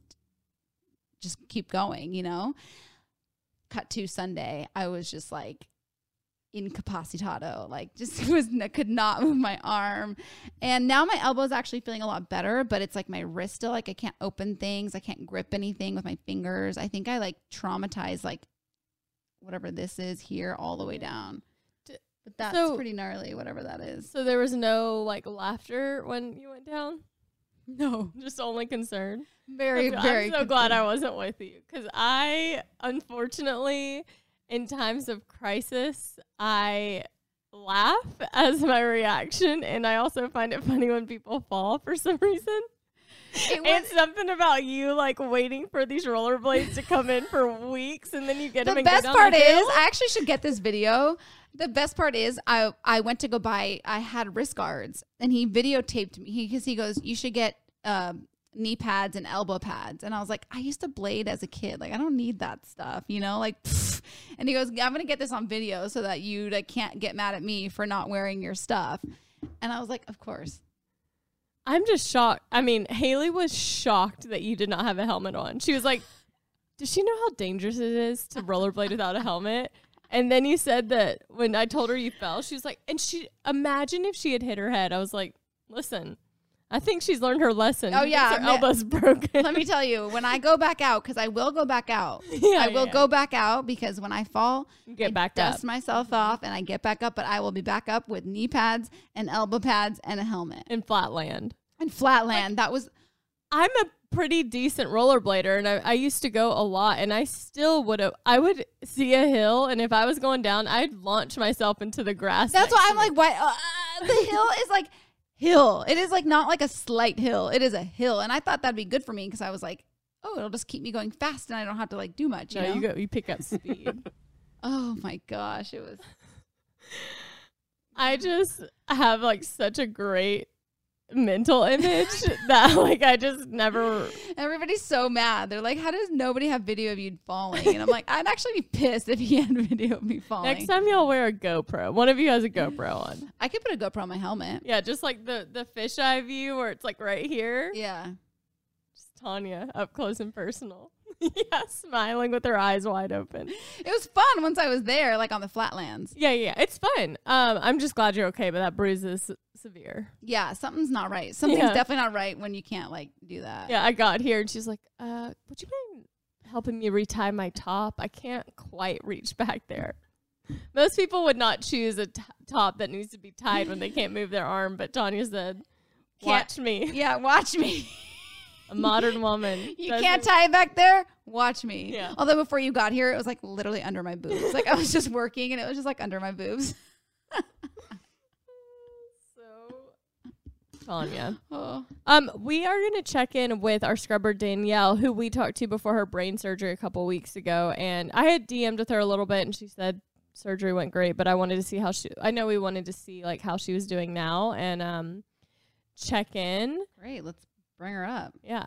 keep going, you know? Cut to Sunday, I was just like incapacitado, like just could not move my arm. And now my elbow is actually feeling a lot better, but it's like my wrist still, like I can't open things. I can't grip anything with my fingers. I think I like traumatized like whatever this is here all the way down. But that's pretty gnarly, whatever that is. So there was no like laughter when you went down? No. Just only concern? Very I'm so glad I wasn't with you because I, unfortunately, in times of crisis, I laugh as my reaction, and I also find it funny when people fall for some reason. It's something about you like waiting for these rollerblades to come in for weeks, and then you get them. The best part is, I actually should get this video. The best part is, I went to go buy. I had wrist guards, and he videotaped me because he goes, "You should get knee pads and elbow pads." And I was like, I used to blade as a kid. Like, I don't need that stuff, you know, like, pfft. And he goes, I'm going to get this on video so that you like, can't get mad at me for not wearing your stuff. And I was like, of course. I'm just shocked. I mean, Haley was shocked that you did not have a helmet on. She was like, does she know how dangerous it is to rollerblade without a helmet? And then you said that when I told her you fell, she was like, and imagine if she had hit her head. I was like, listen, I think she's learned her lesson. Oh, yeah. Her elbow's broken. Let me tell you, when I go back out, because I will go back out. I will go back out because when I fall, I dust myself off and I get back up, but I will be back up with knee pads and elbow pads and a helmet. In Flatland. Like, that was... I'm a pretty decent rollerblader, and I used to go a lot, and I still I would see a hill, and if I was going down, I'd launch myself into the grass. That's why I'm like, why? The hill is like hill. It is like not like a slight hill. It is a hill, and I thought that'd be good for me because I was like, oh, it'll just keep me going fast, and I don't have to like do much. You pick up speed. Oh my gosh, it was. I just have like such a great mental image that like I just never. Everybody's so mad. They're like, how does nobody have video of you falling? And I'm like, I'd actually be pissed if he had video of me falling. Next time y'all wear a GoPro. One of you has a GoPro on. I could put a GoPro on my helmet. Yeah, just like the fisheye view where it's like right here. Yeah. Just Tanya up close and personal. Yeah, smiling with her eyes wide open. It was fun once I was there, like on the flatlands. Yeah, it's fun. I'm just glad you're okay, but that bruise is severe. Yeah, something's not right. Something's definitely not right when you can't like do that. Yeah, I got here and she's like, would you mind helping me retie my top? I can't quite reach back there. Most people would not choose a top that needs to be tied when they can't move their arm, but Tanya said, watch me. Yeah, watch me. A modern woman. You can't tie it back there? Watch me. Yeah. Although before you got here, it was like literally under my boobs. Like I was just working and it was just like under my boobs. Tanya. We are going to check in with our scrubber Danielle, who we talked to before her brain surgery a couple weeks ago. And I had DM'd with her a little bit and she said surgery went great, but I wanted to see I know we wanted to see like how she was doing now and check in. Great. Let's bring her up. Yeah.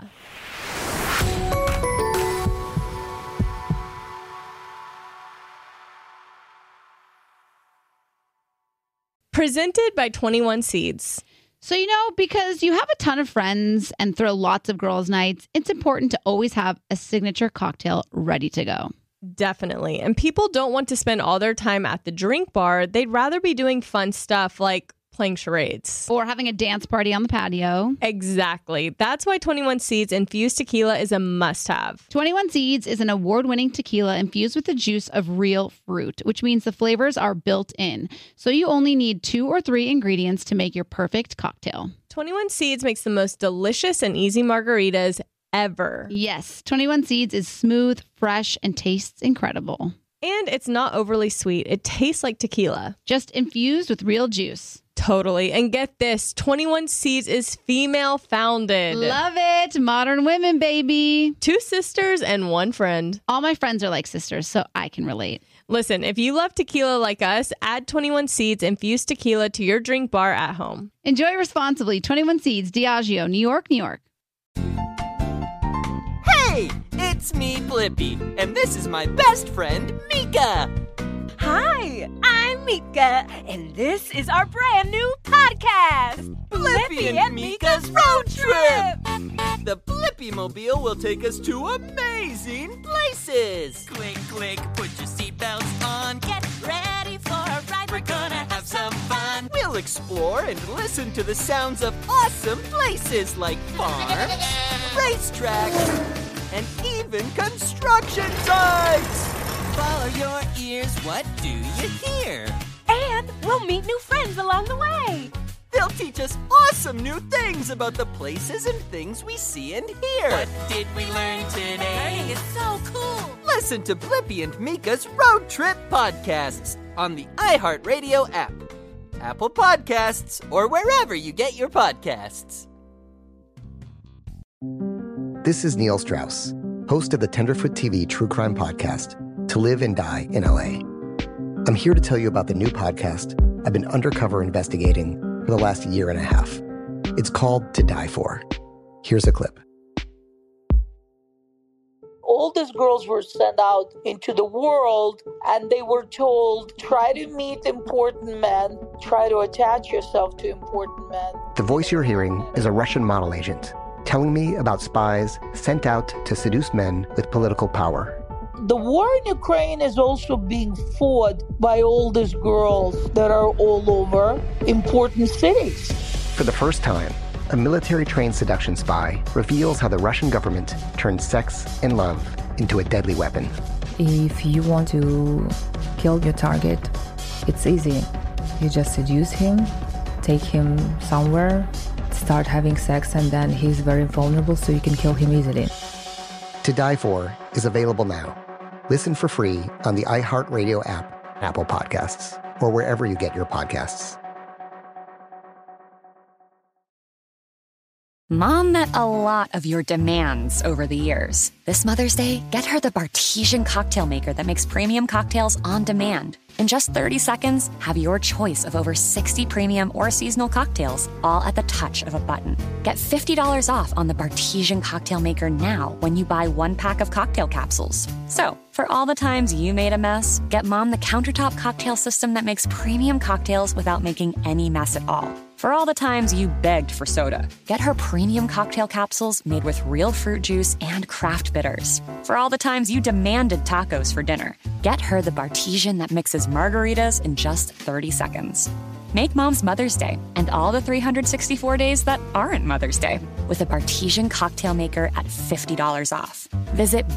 Presented by 21 Seeds. So, because you have a ton of friends and throw lots of girls' nights, it's important to always have a signature cocktail ready to go. Definitely. And people don't want to spend all their time at the drink bar. They'd rather be doing fun stuff like playing charades. Or having a dance party on the patio. Exactly. That's why 21 Seeds infused tequila is a must-have. 21 Seeds is an award-winning tequila infused with the juice of real fruit, which means the flavors are built in. So you only need 2 or 3 ingredients to make your perfect cocktail. 21 Seeds makes the most delicious and easy margaritas ever. Yes. 21 Seeds is smooth, fresh, and tastes incredible. And it's not overly sweet. It tastes like tequila. Just infused with real juice. Totally. And get this, 21 Seeds is female founded. Love it. Modern women, baby. 2 sisters and 1 friend. All my friends are like sisters, so I can relate. Listen, if you love tequila like us, add 21 Seeds infused tequila to your drink bar at home. Enjoy responsibly. 21 Seeds, Diageo, New York, New York. Hey, it's me, Blippi, and this is my best friend, Mika. Hi, I'm Mika, and this is our brand new podcast, Blippi and Mika's Road Trip. The Blippi Mobile will take us to amazing places. Click, click, put your seatbelts on. Get ready for a ride. We're gonna have some fun. We'll explore and listen to the sounds of awesome places like farms, racetracks, and even construction sites. Follow your ears, what do you hear? And we'll meet new friends along the way. They'll teach us awesome new things about the places and things we see and hear. What did we learn today? Learning is so cool. Listen to Blippi and Mika's Road Trip podcasts on the iHeartRadio app, Apple Podcasts, or wherever you get your podcasts. This is Neil Strauss, host of the Tenderfoot TV True Crime Podcast, To Live and Die in LA. I'm here to tell you about the new podcast I've been undercover investigating for the last 1.5 years. It's called To Die For. Here's a clip. All these girls were sent out into the world and they were told, try to meet important men, try to attach yourself to important men. The voice you're hearing is a Russian model agent telling me about spies sent out to seduce men with political power. The war in Ukraine is also being fought by all these girls that are all over important cities. For the first time, a military-trained seduction spy reveals how the Russian government turned sex and love into a deadly weapon. If you want to kill your target, it's easy. You just seduce him, take him somewhere, start having sex and then he's very vulnerable, so you can kill him easily. To Die For is available now. Listen for free on the iHeartRadio app, Apple Podcasts, or wherever you get your podcasts. Mom met a lot of your demands over the years. This Mother's Day, get her the Bartesian cocktail maker that makes premium cocktails on demand. In just 30 seconds, have your choice of over 60 premium or seasonal cocktails, all at the touch of a button. Get $50 off on the Bartesian cocktail maker now when you buy 1 pack of cocktail capsules. So, for all the times you made a mess, get Mom the countertop cocktail system that makes premium cocktails without making any mess at all. For all the times you begged for soda, get her premium cocktail capsules made with real fruit juice and craft bitters. For all the times you demanded tacos for dinner, get her the Bartesian that mixes margaritas in just 30 seconds. Make Mom's Mother's Day and all the 364 days that aren't Mother's Day with a Bartesian cocktail maker at $50 off. Visit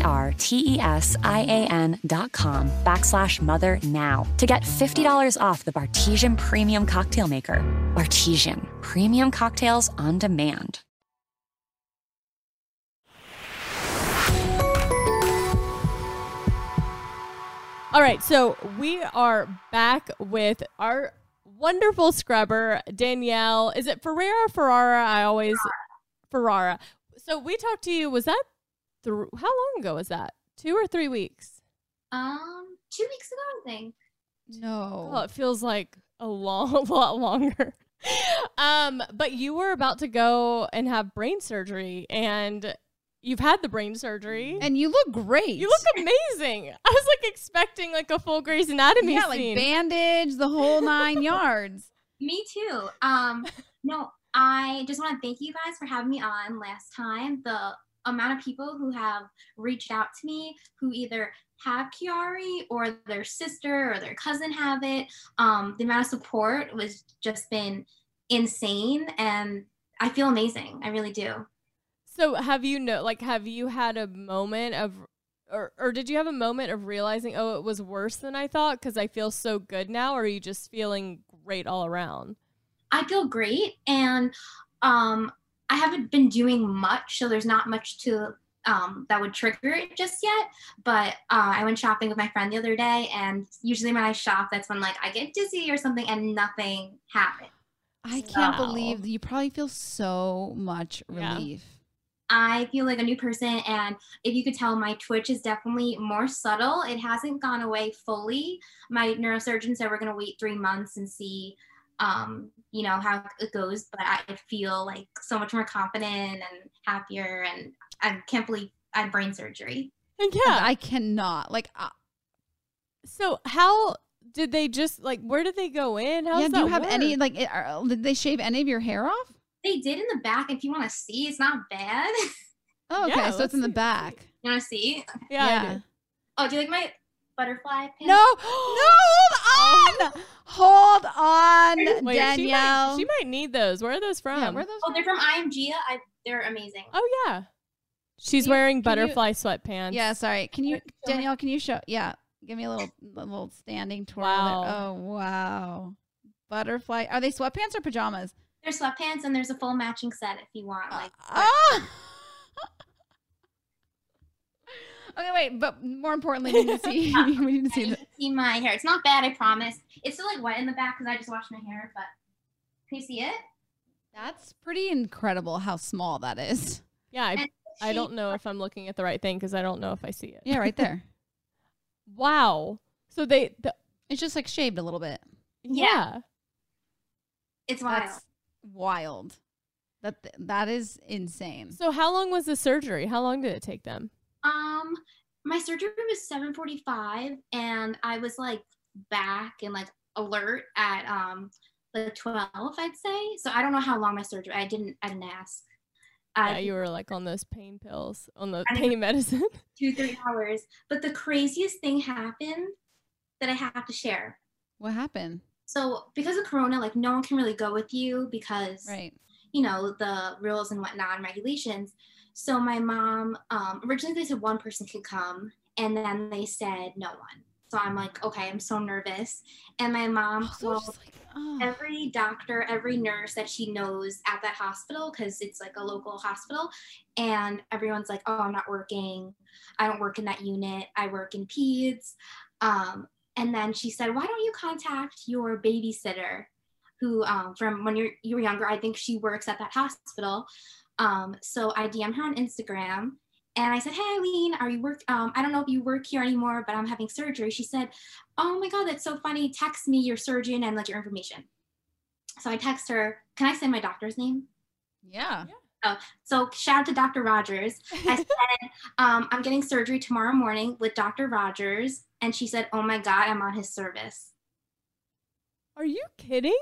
BARTESIAN.com/mother now to get $50 off the Bartesian Premium Cocktail Maker. Bartesian, premium cocktails on demand. All right, so we are back with our wonderful scrubber, Danielle. Is it Ferrara or Ferrara? I always Ferrara. So we talked to you. Was that how long ago was that? 2 or 3 weeks? 2 weeks ago, I think. No. Oh, it feels like a lot longer. But you were about to go and have brain surgery, and you've had the brain surgery. And you look great. You look amazing. I was like expecting like a full Grey's Anatomy scene. Like bandage, the whole 9 yards. Me too. No, I just want to thank you guys for having me on last time. The amount of people who have reached out to me who either have Chiari or their sister or their cousin have it, the amount of support was just been insane, and I feel amazing. I really do. So have you had a moment of, or did you have a moment of realizing, oh, it was worse than I thought because I feel so good now, or are you just feeling great all around? I feel great, and I haven't been doing much, so there's not much to that would trigger it just yet. But I went shopping with my friend the other day, and usually when I shop, that's when like I get dizzy or something, and nothing happened. I can't believe you probably feel so much relief. I feel like a new person, and if you could tell, my twitch is definitely more subtle. It hasn't gone away fully. My neurosurgeon said we're going to wait 3 months and see, how it goes. But I feel like so much more confident and happier, and I can't believe I had brain surgery. And yeah, I cannot. So how did they just where did they go in? How does do you that have work? any did they shave any of your hair off? They did in the back. If you want to see, it's not bad. Oh, okay. Yeah, so it's in the back. You want to see? Yeah. I do. Oh, do you like my butterfly pin? No, hold on. Hold on, Wait, Danielle. She might need those. Where are those from? Yeah, where are those Oh, they're from IMG. They're amazing. Oh, yeah. She's wearing butterfly sweatpants. Yeah, sorry. Can you, Danielle, can you show? Yeah. Give me a little standing twirl. Wow. There. Oh, wow. Butterfly. Are they sweatpants or pajamas? They're sweatpants, and there's a full matching set if you want. Okay, wait. But more importantly, we need to see. We need to see. See my hair. It's not bad, I promise. It's still wet in the back because I just washed my hair. But can you see it? That's pretty incredible how small that is. Yeah, I don't know if I'm looking at the right thing because I don't know if I see it. Yeah, right there. Wow. So it's just shaved a little bit. Yeah. It's wild. That's wild. That is insane. So how long was the surgery? How long did it take them? My surgery was 7:45, and I was back and alert at the 12, I'd say. So I don't know how long my surgery. I didn't ask. Yeah, you were on those pain pills, on the pain medicine. 2-3 hours. But the craziest thing happened that I have to share. What happened? So because of Corona, no one can really go with you because, the rules and whatnot and regulations. So my mom, originally they said one person could come, and then they said no one. So I'm like, okay, I'm so nervous. And my mom called every doctor, every nurse that she knows at that hospital, because it's like a local hospital. And everyone's like, oh, I'm not working. I don't work in that unit. I work in peds. And then she said, why don't you contact your babysitter who from when you were younger, I think she works at that hospital. So I DM'd her on Instagram. And I said, hey, Eileen, are you work? I don't know if you work here anymore, but I'm having surgery. She said, oh my God, that's so funny. Text me your surgeon and like your information. So I text her, can I say my doctor's name? Yeah. Oh, so shout out to Dr. Rogers. I said, I'm getting surgery tomorrow morning with Dr. Rogers. And she said, oh my God, I'm on his service. Are you kidding?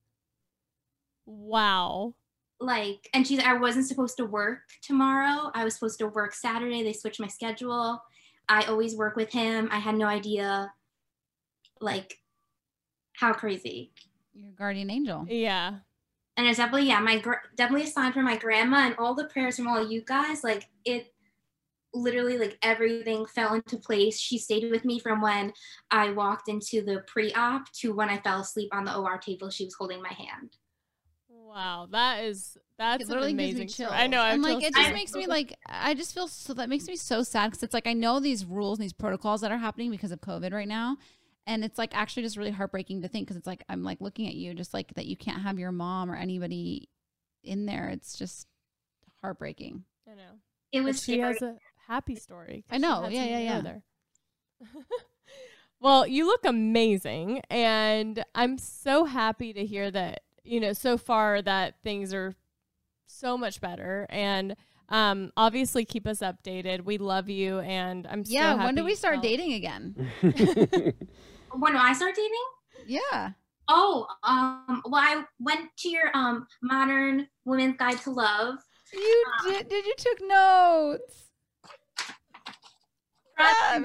Wow. Like, and she said, I wasn't supposed to work tomorrow. I was supposed to work Saturday. They switched my schedule. I always work with him. I had no idea, like, how crazy. Your guardian angel. Yeah. And it's definitely, definitely a sign for my grandma and all the prayers from all you guys. Like, it literally, like, everything fell into place. She stayed with me from when I walked into the pre-op to when I fell asleep on the OR table. She was holding my hand. Wow, that's it literally an gives amazing me chills. I know. And like it just makes me like I just feel so that makes me so sad because it's like I know these rules and these protocols that are happening because of COVID right now, and it's like actually just really heartbreaking to think because it's like I'm like looking at you just like that you can't have your mom or anybody in there. It's just heartbreaking. I know. It was. But she has a happy story. I know. Yeah. Well, you look amazing, and I'm so happy to hear that. You know, so far that things are so much better, and obviously keep us updated. We love you, and I'm so happy. When do we start dating again? When do I start dating? Yeah. Oh, well, I went to your Modern Women's Guide to Love. You did you took notes? That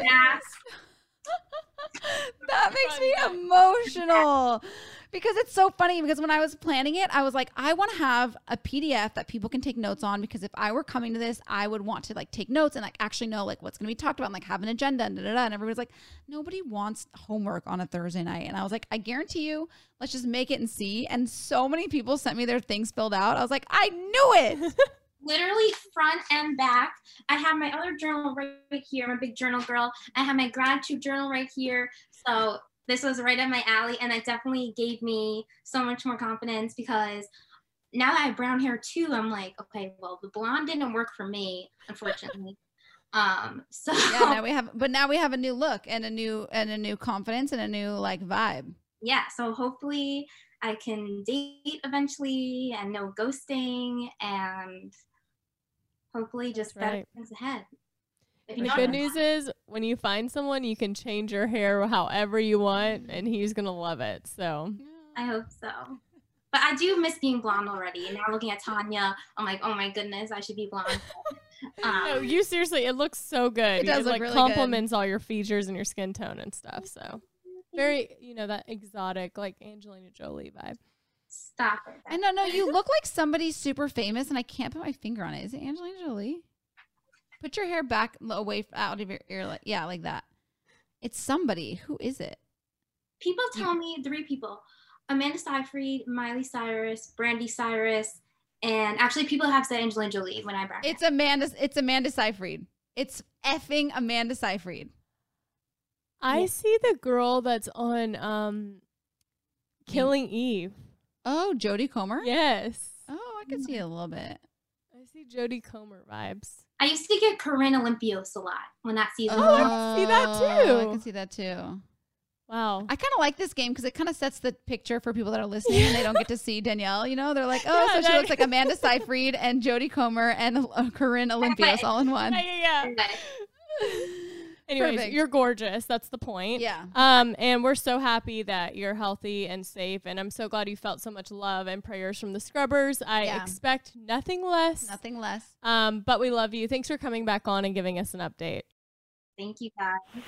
makes me emotional. Because it's so funny because when I was planning it, I was like, I want to have a PDF that people can take notes on because if I were coming to this, I would want to like take notes and like actually know like what's going to be talked about and like have an agenda and and everybody's like, nobody wants homework on a Thursday night. And I was like, I guarantee you, let's just make it and see. And so many people sent me their things filled out. I was like, I knew it. Literally front and back. I have my other journal right here. I'm a big journal girl. I have my gratitude journal right here. So this was right up my alley, and it definitely gave me so much more confidence because now that I have brown hair too, I'm like, okay, well, the blonde didn't work for me, unfortunately. So yeah, now we have a new look and a new confidence and a new like vibe. Yeah, so hopefully I can date eventually and no ghosting and hopefully just better things ahead. The good news is when you find someone, you can change your hair however you want, and he's going to love it. So I hope so. But I do miss being blonde already. And now looking at Tanya, I'm like, oh my goodness, I should be blonde. No, you seriously, it looks so good. It does look really complements all your features and your skin tone and stuff. So very, that exotic, like Angelina Jolie vibe. Stop it. I know, you look like somebody super famous, and I can't put my finger on it. Is it Angelina Jolie? Put your hair back away out of your ear, like that. It's somebody. Who is it? People tell me 3 people: Amanda Seyfried, Miley Cyrus, Brandy Cyrus, and actually, people have said Angelina Jolie when I brought. It's Amanda Seyfried. It's effing Amanda Seyfried. I see the girl that's on Killing Eve. Oh, Jodie Comer? Yes. Oh, I can see it a little bit. I see Jodie Comer vibes. I used to get Corinne Olympios a lot when that season. Oh, I can see that too. I can see that too. Wow. I kind of like this game because it kind of sets the picture for people that are listening and they don't get to see Danielle. They're like, oh, so she looks like Amanda Seyfried and Jodie Comer and Corinne Olympios all in one. Yeah. Anyways, Perfect. You're gorgeous. That's the point. Yeah. And we're so happy that you're healthy and safe. And I'm so glad you felt so much love and prayers from the scrubbers. I expect nothing less. Nothing less. But we love you. Thanks for coming back on and giving us an update. Thank you, guys.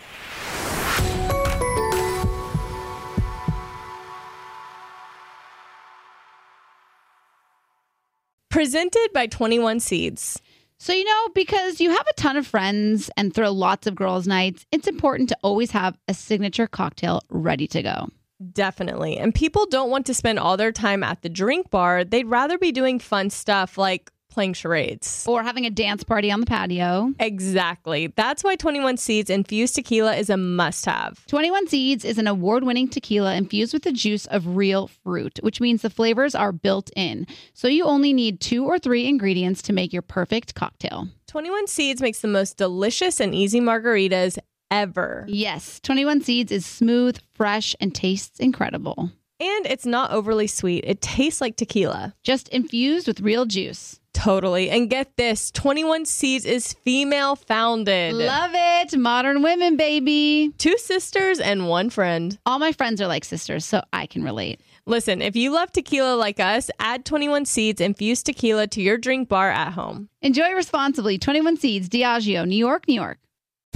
Presented by 21 Seeds. So, because you have a ton of friends and throw lots of girls' nights, it's important to always have a signature cocktail ready to go. Definitely. And people don't want to spend all their time at the drink bar. They'd rather be doing fun stuff like playing charades. Or having a dance party on the patio. Exactly. That's why 21 Seeds infused tequila is a must-have. 21 Seeds is an award-winning tequila infused with the juice of real fruit, which means the flavors are built in. So you only need 2 or 3 ingredients to make your perfect cocktail. 21 Seeds makes the most delicious and easy margaritas ever. Yes, 21 Seeds is smooth, fresh, and tastes incredible. And it's not overly sweet. It tastes like tequila. Just infused with real juice. Totally. And get this, 21 Seeds is female founded. Love it. Modern women, baby. 2 sisters and 1 friend. All my friends are like sisters, so I can relate. Listen, if you love tequila like us, add 21 Seeds infused tequila to your drink bar at home. Enjoy responsibly. 21 Seeds, Diageo, New York, New York.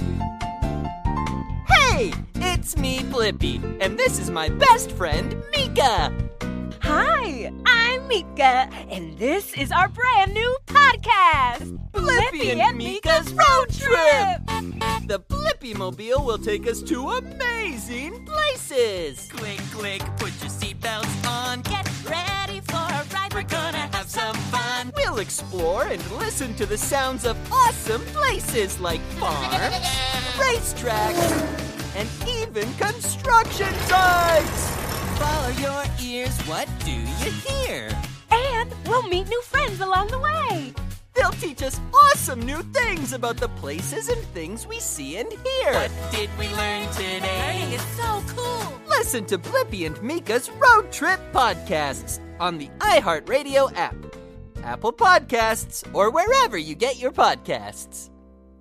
Hey, it's me, Blippi, and this is my best friend, Mika. Hi, I'm Mika, and this is our brand new podcast, Blippi and Mika's Road Trip. The Blippi Mobile will take us to amazing places. Click, click, put your seatbelts on. Get ready for a ride. We're gonna have some fun. We'll explore and listen to the sounds of awesome places like farms, racetracks, and even construction sites. Follow your ears, what do you hear? And we'll meet new friends along the way. They'll teach us awesome new things about the places and things we see and hear. What did we learn today? Learning is so cool. Listen to Blippi and Mika's Road Trip podcasts on the iHeartRadio app, Apple Podcasts, or wherever you get your podcasts.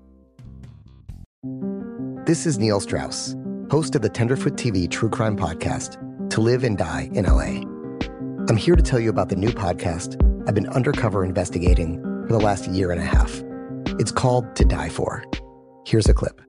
This is Neil Strauss, host of the Tenderfoot TV True Crime Podcast, To Live and Die in LA. I'm here to tell you about the new podcast I've been undercover investigating for the last 1.5 years. It's called To Die For. Here's a clip.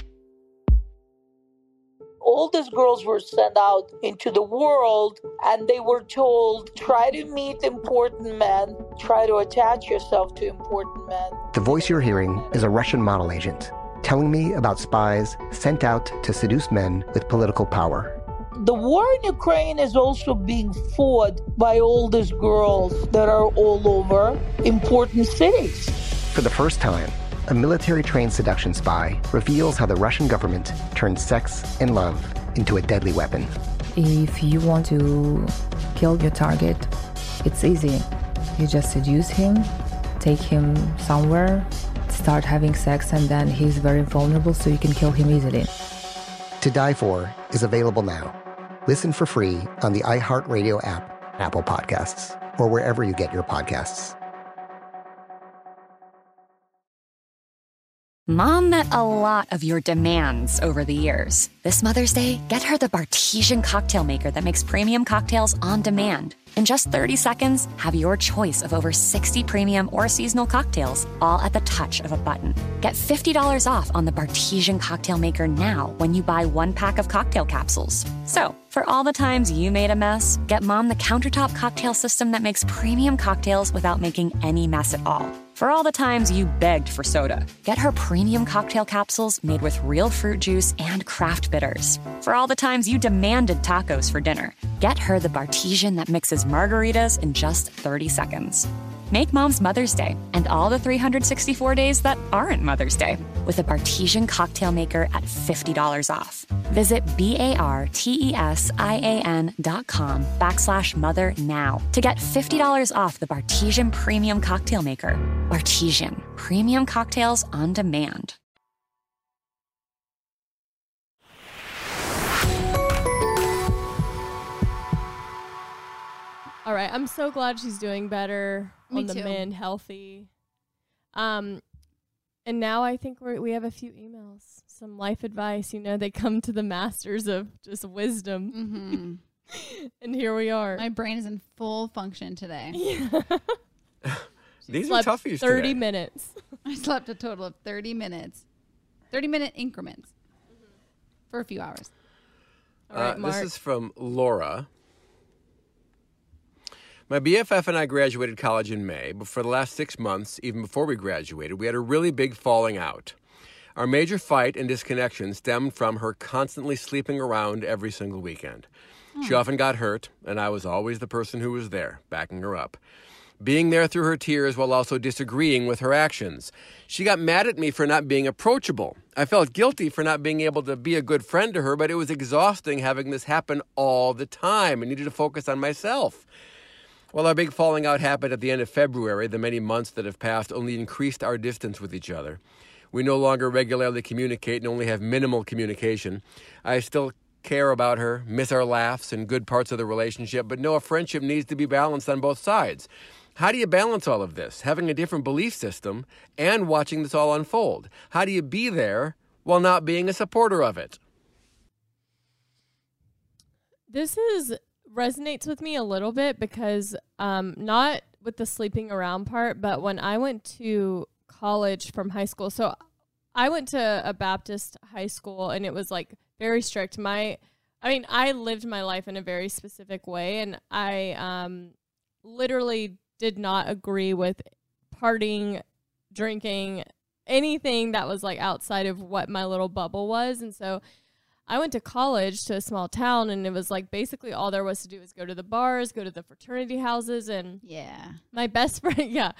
All these girls were sent out into the world and they were told, try to meet important men, try to attach yourself to important men. The voice you're hearing is a Russian model agent telling me about spies sent out to seduce men with political power. The war in Ukraine is also being fought by all these girls that are all over important cities. For the first time, a military-trained seduction spy reveals how the Russian government turned sex and love into a deadly weapon. If you want to kill your target, it's easy. You just seduce him, take him somewhere, start having sex, and then he's very vulnerable, so you can kill him easily. To Die For is available now. Listen for free on the iHeartRadio app, Apple Podcasts, or wherever you get your podcasts. Mom met a lot of your demands over the years. This Mother's Day, get her the Bartesian cocktail maker that makes premium cocktails on demand. In just 30 seconds, have your choice of over 60 premium or seasonal cocktails, all at the touch of a button. Get $50 off on the Bartesian cocktail maker now when you buy 1 pack of cocktail capsules. So, for all the times you made a mess, get Mom the countertop cocktail system that makes premium cocktails without making any mess at all. For all the times you begged for soda, get her premium cocktail capsules made with real fruit juice and craft bitters. For all the times you demanded tacos for dinner, get her the Bartesian that mixes margaritas in just 30 seconds. Make Mom's Mother's Day and all the 364 days that aren't Mother's Day with a Bartesian cocktail maker at $50 off. Visit BARTESIAN.com/mother now to get $50 off the Bartesian Premium Cocktail Maker. Bartesian, premium cocktails on demand. All right, I'm so glad she's doing better. Me on the too. mend, healthy. And now I think we have a few emails, some life advice. You know, they come to the masters of just wisdom. Mm-hmm. And here we are. My brain is in full function today. These are Slept toughies 30 today. minutes. I slept a total of 30 minutes. 30-minute increments for a few hours. All right, Mark. This is from Laura. My BFF and I graduated college in May, but for the last 6 months, even before we graduated, we had a really big falling out. Our major fight and disconnection stemmed from her constantly sleeping around every single weekend. She often got hurt, and I was always the person who was there, backing her up. Being there through her tears while also disagreeing with her actions. She got mad at me for not being approachable. I felt guilty for not being able to be a good friend to her, but it was exhausting having this happen all the time. I needed to focus on myself. While our big falling out happened at the end of February, the many months that have passed only increased our distance with each other. We no longer regularly communicate and only have minimal communication. I still care about her, miss our laughs and good parts of the relationship, but know a friendship needs to be balanced on both sides. How do you balance all of this, having a different belief system and watching this all unfold? How do you be there while not being a supporter of it? This resonates with me a little bit because not with the sleeping around part, but when I went to college from high school, so I went to a Baptist high school and it was like very strict. I lived my life in a very specific way, and I literally did not agree with partying, drinking, anything that was like outside of what my little bubble was. And so I went to college to a small town, and it was like basically all there was to do was go to the bars, go to the fraternity houses, and my best friend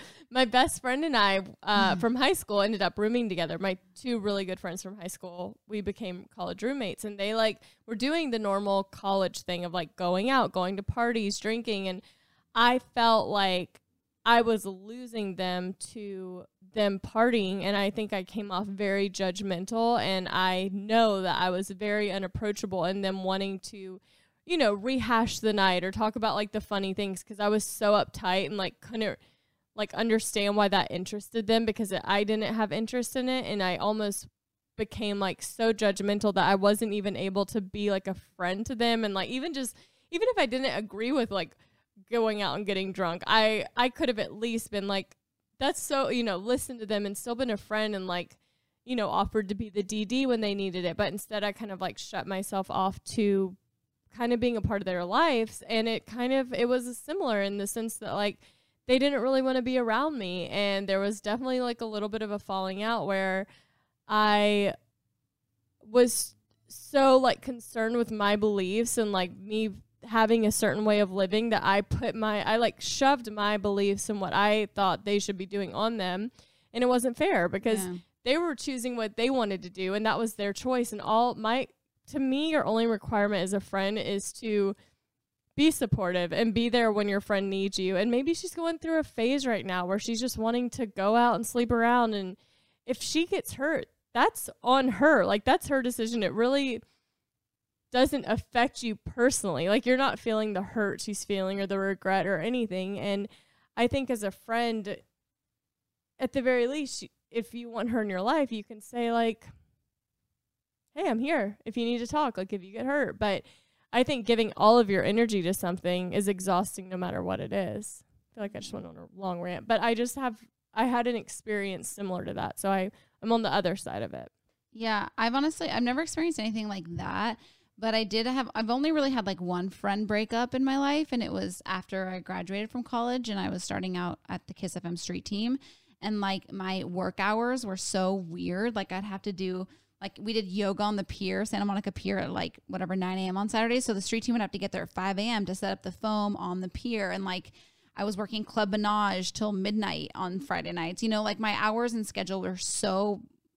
and I from high school ended up rooming together. My two really good friends from high school, we became college roommates, and they like were doing the normal college thing of like going out, going to parties, drinking, and I felt like I was losing them to them partying, and I think I came off very judgmental, and I know that I was very unapproachable in them wanting to, rehash the night or talk about like the funny things, because I was so uptight and like couldn't like understand why that interested them, because I didn't have interest in it, and I almost became like so judgmental that I wasn't even able to be like a friend to them. And like even if I didn't agree with like going out and getting drunk, I could have at least been like, that's so, listen to them and still been a friend and like, offered to be the DD when they needed it. But instead I kind of like shut myself off to kind of being a part of their lives. And it was similar in the sense that like they didn't really want to be around me. And there was definitely like a little bit of a falling out where I was so like concerned with my beliefs and like me having a certain way of living that I shoved my beliefs and what I thought they should be doing on them. And it wasn't fair because they were choosing what they wanted to do, and that was their choice. And to me, your only requirement as a friend is to be supportive and be there when your friend needs you. And maybe she's going through a phase right now where she's just wanting to go out and sleep around. And if she gets hurt, that's on her. Like, that's her decision. It really doesn't affect you personally. Like, you're not feeling the hurt she's feeling or the regret or anything. And I think as a friend, at the very least, if you want her in your life, you can say like, hey, I'm here if you need to talk, like if you get hurt. But I think giving all of your energy to something is exhausting no matter what it is. I feel like I just went on a long rant, but I had an experience similar to that. So I'm on the other side of it. Yeah, I've never experienced anything like that. But I've only really had like one friend breakup in my life, and it was after I graduated from college and I was starting out at the Kiss FM street team. And like my work hours were so weird. Like I'd have to do, like we did yoga on the pier, Santa Monica Pier at like 9 a.m. on Saturdays. So the street team would have to get there at 5 a.m. to set up the foam on the pier. And like I was working Club Menage till midnight on Friday nights. Like my hours and schedule were so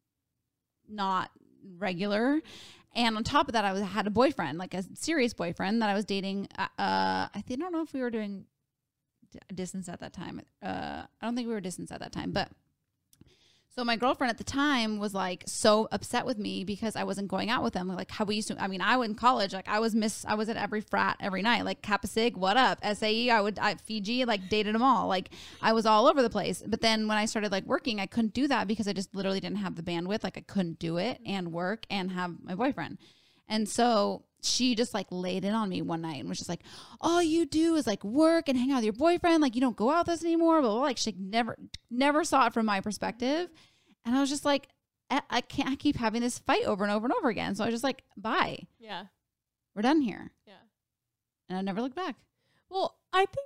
not regular. And on top of that, I had a boyfriend, like a serious boyfriend that I was dating. I don't know if we were doing distance at that time. I don't think we were distance at that time. But so my girlfriend at the time was like so upset with me because I wasn't going out with them. Like how we used to, I went in college, like I was at every frat every night, like Kappa Sig, what up? SAE, Fiji, like dated them all. Like I was all over the place. But then when I started like working, I couldn't do that because I just literally didn't have the bandwidth. Like I couldn't do it and work and have my boyfriend. And so she just like laid in on me one night and was just like, all you do is like work and hang out with your boyfriend. Like you don't go out with us anymore. But like she never saw it from my perspective. And I was just like, I can't keep having this fight over and over and over again. So I was just like, bye. Yeah. We're done here. Yeah. And I never looked back. Well, I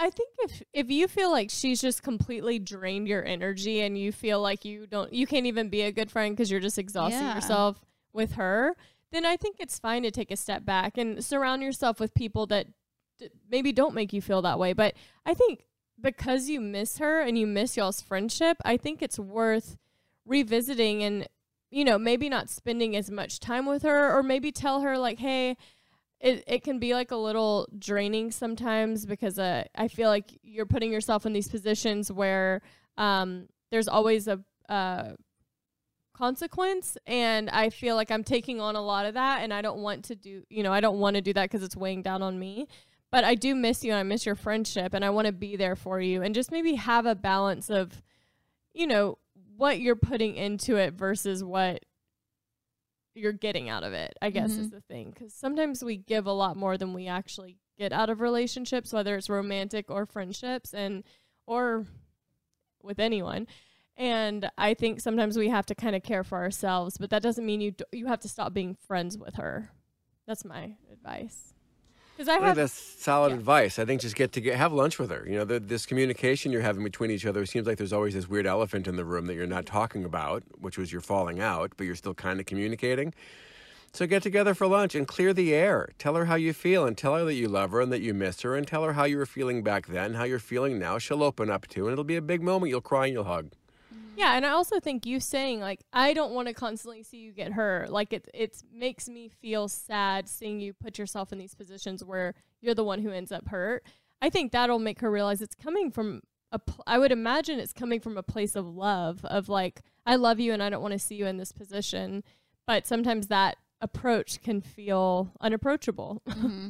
I think if you feel like she's just completely drained your energy and you feel like you can't even be a good friend because you're just exhausting yourself with her, then I think it's fine to take a step back and surround yourself with people that maybe don't make you feel that way. But I think because you miss her and you miss y'all's friendship, I think it's worth revisiting and, you know, maybe not spending as much time with her, or maybe tell her like, hey, it can be like a little draining sometimes because I feel like you're putting yourself in these positions where there's always a consequence, and I feel like I'm taking on a lot of that, and I don't want to do that because it's weighing down on me. But I do miss you, and I miss your friendship, and I want to be there for you, and just maybe have a balance of, you know, what you're putting into it versus what you're getting out of it, I guess is the thing. Because sometimes we give a lot more than we actually get out of relationships, whether it's romantic or friendships or with anyone. And I think sometimes we have to kind of care for ourselves, but that doesn't mean you have to stop being friends with her. That's my advice. I think that's solid advice. I think just have lunch with her. You know, this communication you're having between each other, it seems like there's always this weird elephant in the room that you're not talking about, which was your falling out, but you're still kind of communicating. So get together for lunch and clear the air. Tell her how you feel and tell her that you love her and that you miss her, and tell her how you were feeling back then, how you're feeling now. She'll open up to, and it'll be a big moment. You'll cry and you'll hug. Yeah, and I also think you saying, like, I don't want to constantly see you get hurt. Like, it makes me feel sad seeing you put yourself in these positions where you're the one who ends up hurt. I think that'll make her realize it's coming from I would imagine it's coming from a place of love, of like, I love you and I don't want to see you in this position. But sometimes that approach can feel unapproachable.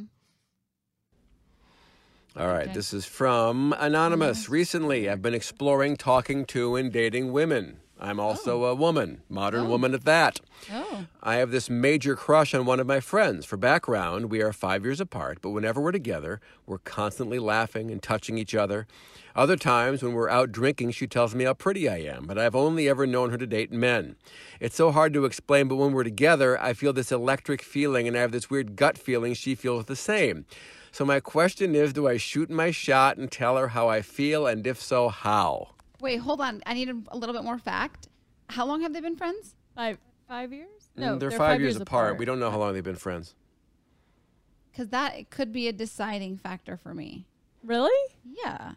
All right, This is from Anonymous. Recently, I've been exploring talking to and dating women. I'm also a woman, modern woman at that. I have this major crush on one of my friends. For background, we are 5 years apart, but whenever we're together, we're constantly laughing and touching each other. Other times, when we're out drinking, she tells me how pretty I am, but I've only ever known her to date men. It's so hard to explain, but when we're together, I feel this electric feeling, and I have this weird gut feeling she feels the same. So my question is, do I shoot my shot and tell her how I feel, and if so, how? Wait, hold on. I need a little bit more fact. How long have they been friends? 5 years? No, they're 5 years apart. We don't know how long they've been friends. Because that could be a deciding factor for me. Really? Yeah.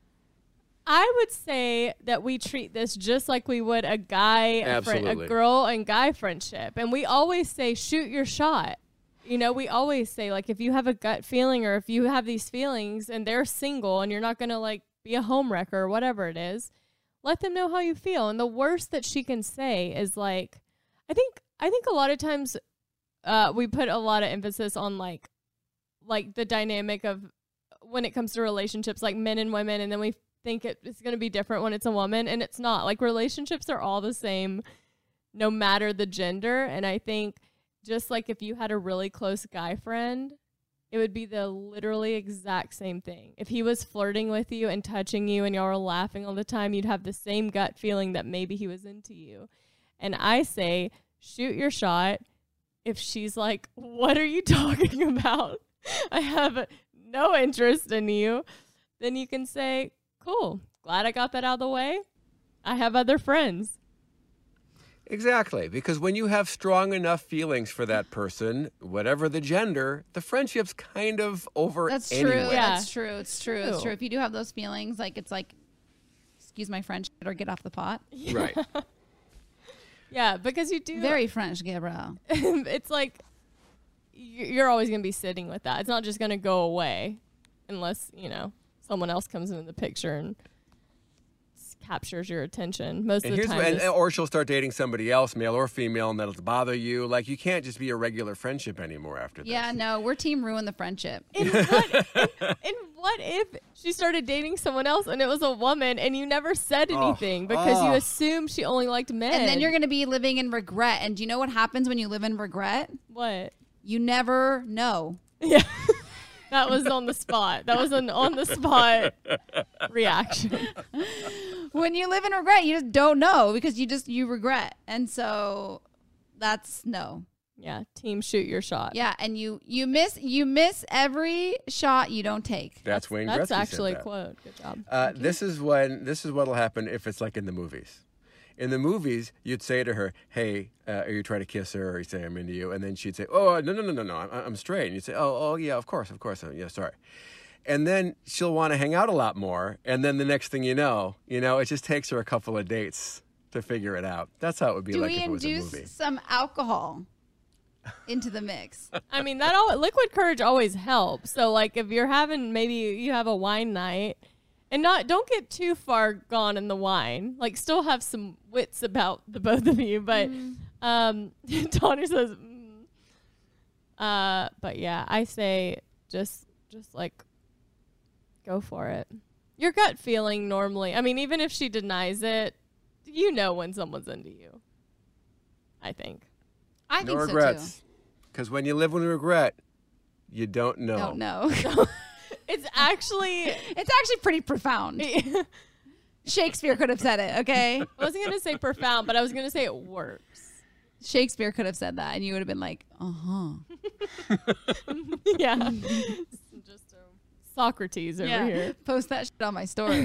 I would say that we treat this just like we would a girl and guy friendship. And we always say, shoot your shot. You know, we always say, like, if you have a gut feeling or if you have these feelings and they're single and you're not going to, like, be a homewrecker or whatever it is, let them know how you feel. And the worst that she can say is, like, I think a lot of times we put a lot of emphasis on, like the dynamic of when it comes to relationships, like men and women, and then we think it's going to be different when it's a woman, and it's not. Like, relationships are all the same no matter the gender. And I think just like if you had a really close guy friend, it would be the literally exact same thing. If he was flirting with you and touching you and y'all were laughing all the time, you'd have the same gut feeling that maybe he was into you. And I say, shoot your shot. If she's like, what are you talking about? I have no interest in you. Then you can say, cool, glad I got that out of the way. I have other friends. Exactly, because when you have strong enough feelings for that person, whatever the gender, the friendship's kind of over. That's anyway. true. Yeah. It's true. It's true. It's true. If you do have those feelings, like, it's like, excuse my French, or get off the pot. Right. Yeah, because you do. Very French, Gabrielle. It's like you're always going to be sitting with that. It's not just going to go away unless, you know, someone else comes into the picture and captures your attention most of the time. Or she'll start dating somebody else, male or female, and that'll bother you. Like, you can't just be a regular friendship anymore after this. Yeah, no, we're team ruin the friendship. And what if she started dating someone else and it was a woman and you never said anything because you assumed she only liked men? And then you're going to be living in regret. And do you know what happens when you live in regret? What? You never know. Yeah. That was on the spot. That was an on-the-spot reaction. When you live in regret, you just don't know because you regret. And so that's no. Yeah, team shoot your shot. Yeah, and you miss every shot you don't take. That's Wayne Gretzky. That's actually said a that. quote. Good job. This is what'll happen if it's like in the movies. In the movies, you'd say to her, "Hey," or you try to kiss her, or you say, "I'm into you," and then she'd say, "Oh, no, I'm straight." And you'd say, "Oh, yeah, of course, yeah, sorry." And then she'll want to hang out a lot more, and then the next thing you know, it just takes her a couple of dates to figure it out. That's how it would be like if it was a movie. Do we induce some alcohol into the mix? I mean, liquid courage always helps. So, like, if you're having, maybe you have a wine night, and don't get too far gone in the wine. Like, still have some wits about the both of you. But Tawny says, but yeah, I say just like go for it. Your gut feeling normally. I mean, even if she denies it, you know when someone's into you. I think. I think no regrets. Because when you live with regret, you don't know. Don't know. It's actually pretty profound. Shakespeare could have said it, okay? I wasn't going to say profound, but I was going to say it works. Shakespeare could have said that, and you would have been like, Yeah. Just Socrates over here. Post that shit on my story.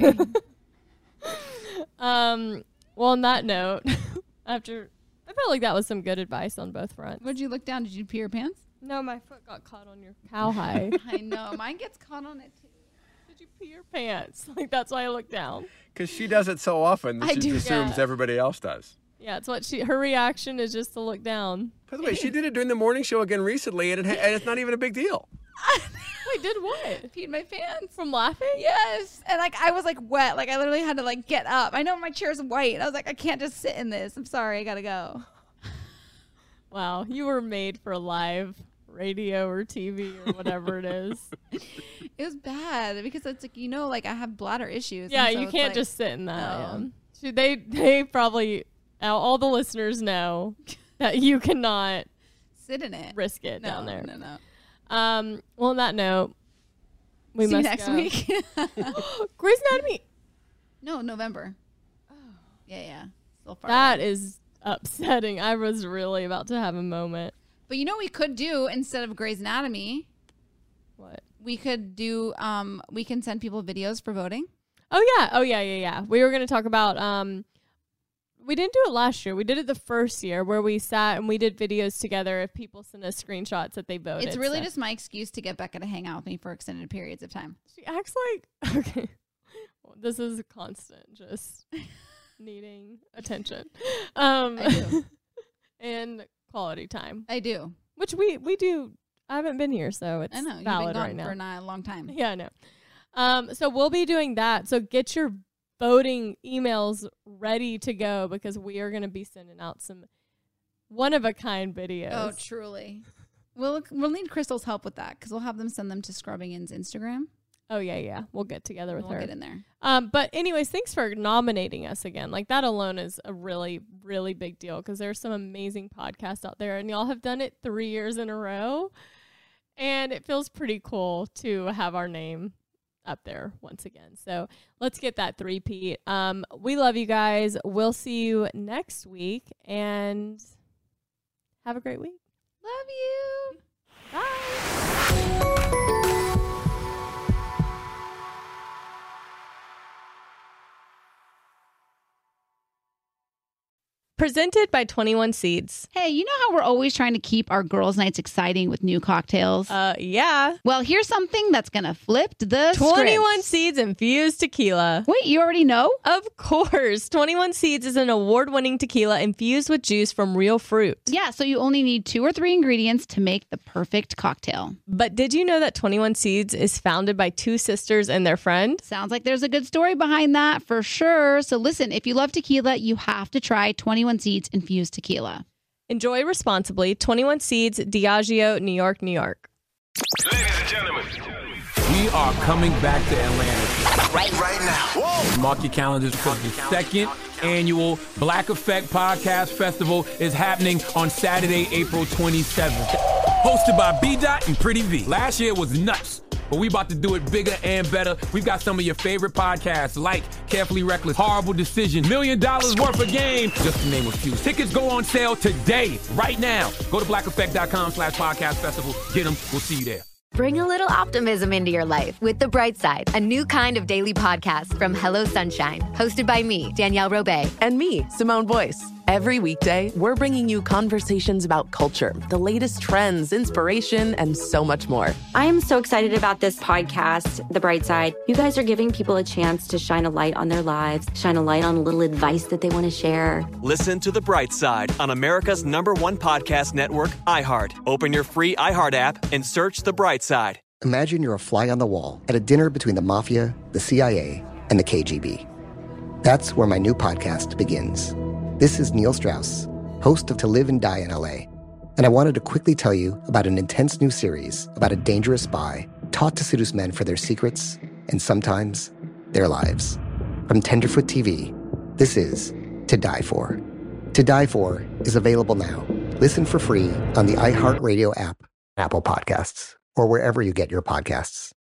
Well, on that note, I felt like that was some good advice on both fronts. Would you look down? Did you pee your pants? No, my foot got caught on your cowhide. I know. Mine gets caught on it too. Did you pee your pants? Like, that's why I looked down. Because she does it so often that she assumes everybody else does. Yeah, it's what her reaction is just to look down. By the way, she did it during the morning show again recently, and it's not even a big deal. Wait, did what? Peed my pants. From laughing? Yes. And like I was like wet. Like I literally had to like get up. I know my chair's white. I was like, I can't just sit in this. I'm sorry. I gotta go. Wow, you were made for live radio or TV or whatever it is. It was bad because it's like, like I have bladder issues. Yeah, so you can't just sit in that. No. Yeah. They probably, all the listeners know that you cannot sit in it. Risk it down there. No. Well, on that note, we see must you next go. week. Grey's Anatomy. No, November. Oh. Yeah. Still far That away. is upsetting. I was really about to have a moment. But you know what we could do instead of Grey's Anatomy? What? We could do, we can send people videos for voting. Oh, yeah. We were going to talk about, we didn't do it last year. We did it the first year where we sat and we did videos together if people send us screenshots that they voted. It's really just my excuse to get Becca to hang out with me for extended periods of time. She acts like, okay, well, this is constant, just needing attention. I do. And quality time. I do. Which we do. I haven't been here, so it's I know. You've valid been gone right now. for a long time. Yeah, I know. So we'll be doing that. So get your voting emails ready to go because we are going to be sending out some one-of-a-kind videos. Oh, truly. We'll need Crystal's help with that because we'll have them send them to Scrubbing In's Instagram. Oh, yeah. We'll get together with her. We'll get in there. But anyways, thanks for nominating us again. Like, that alone is a really, really big deal because there's some amazing podcasts out there, and y'all have done it 3 years in a row. And it feels pretty cool to have our name up there once again. So let's get that three-peat. We love you guys. We'll see you next week, and have a great week. Love you. Bye. Presented by 21 Seeds. Hey, you know how we're always trying to keep our girls' nights exciting with new cocktails? Yeah. Well, here's something that's going to flip the 21 script. Seeds infused tequila. Wait, you already know? Of course. 21 Seeds is an award-winning tequila infused with juice from real fruit. Yeah, so you only need 2 or 3 ingredients to make the perfect cocktail. But did you know that 21 Seeds is founded by 2 sisters and their friend? Sounds like there's a good story behind that for sure. So listen, if you love tequila, you have to try 21 Seeds infused tequila. Enjoy responsibly. 21 Seeds, Diageo, New York, New York. Ladies and gentlemen, we are coming back to Atlanta right now. Whoa! Mark your calendars because the 2nd annual Black Effect Podcast Festival is happening on Saturday, April 27th. Hosted by B. Dot and Pretty V. Last year was nuts. but we about to do it bigger and better. We've got some of your favorite podcasts like Carefully Reckless, Horrible Decision, $1 Million Worth of Game, just to name a few. Tickets go on sale today, right now. Go to blackeffect.com/podcast festival. Get them. We'll see you there. Bring a little optimism into your life with The Bright Side, a new kind of daily podcast from Hello Sunshine, hosted by me, Danielle Robay. And me, Simone Boyce. Every weekday, we're bringing you conversations about culture, the latest trends, inspiration, and so much more. I am so excited about this podcast, The Bright Side. You guys are giving people a chance to shine a light on their lives, shine a light on a little advice that they want to share. Listen to The Bright Side on America's #1 podcast network, iHeart. Open your free iHeart app and search The Bright Side. Imagine you're a fly on the wall at a dinner between the mafia, the CIA, and the KGB. That's where my new podcast begins. This is Neil Strauss, host of To Live and Die in LA, and I wanted to quickly tell you about an intense new series about a dangerous spy taught to seduce men for their secrets and sometimes their lives. From Tenderfoot TV, this is To Die For. To Die For is available now. Listen for free on the iHeartRadio app, Apple Podcasts, or wherever you get your podcasts.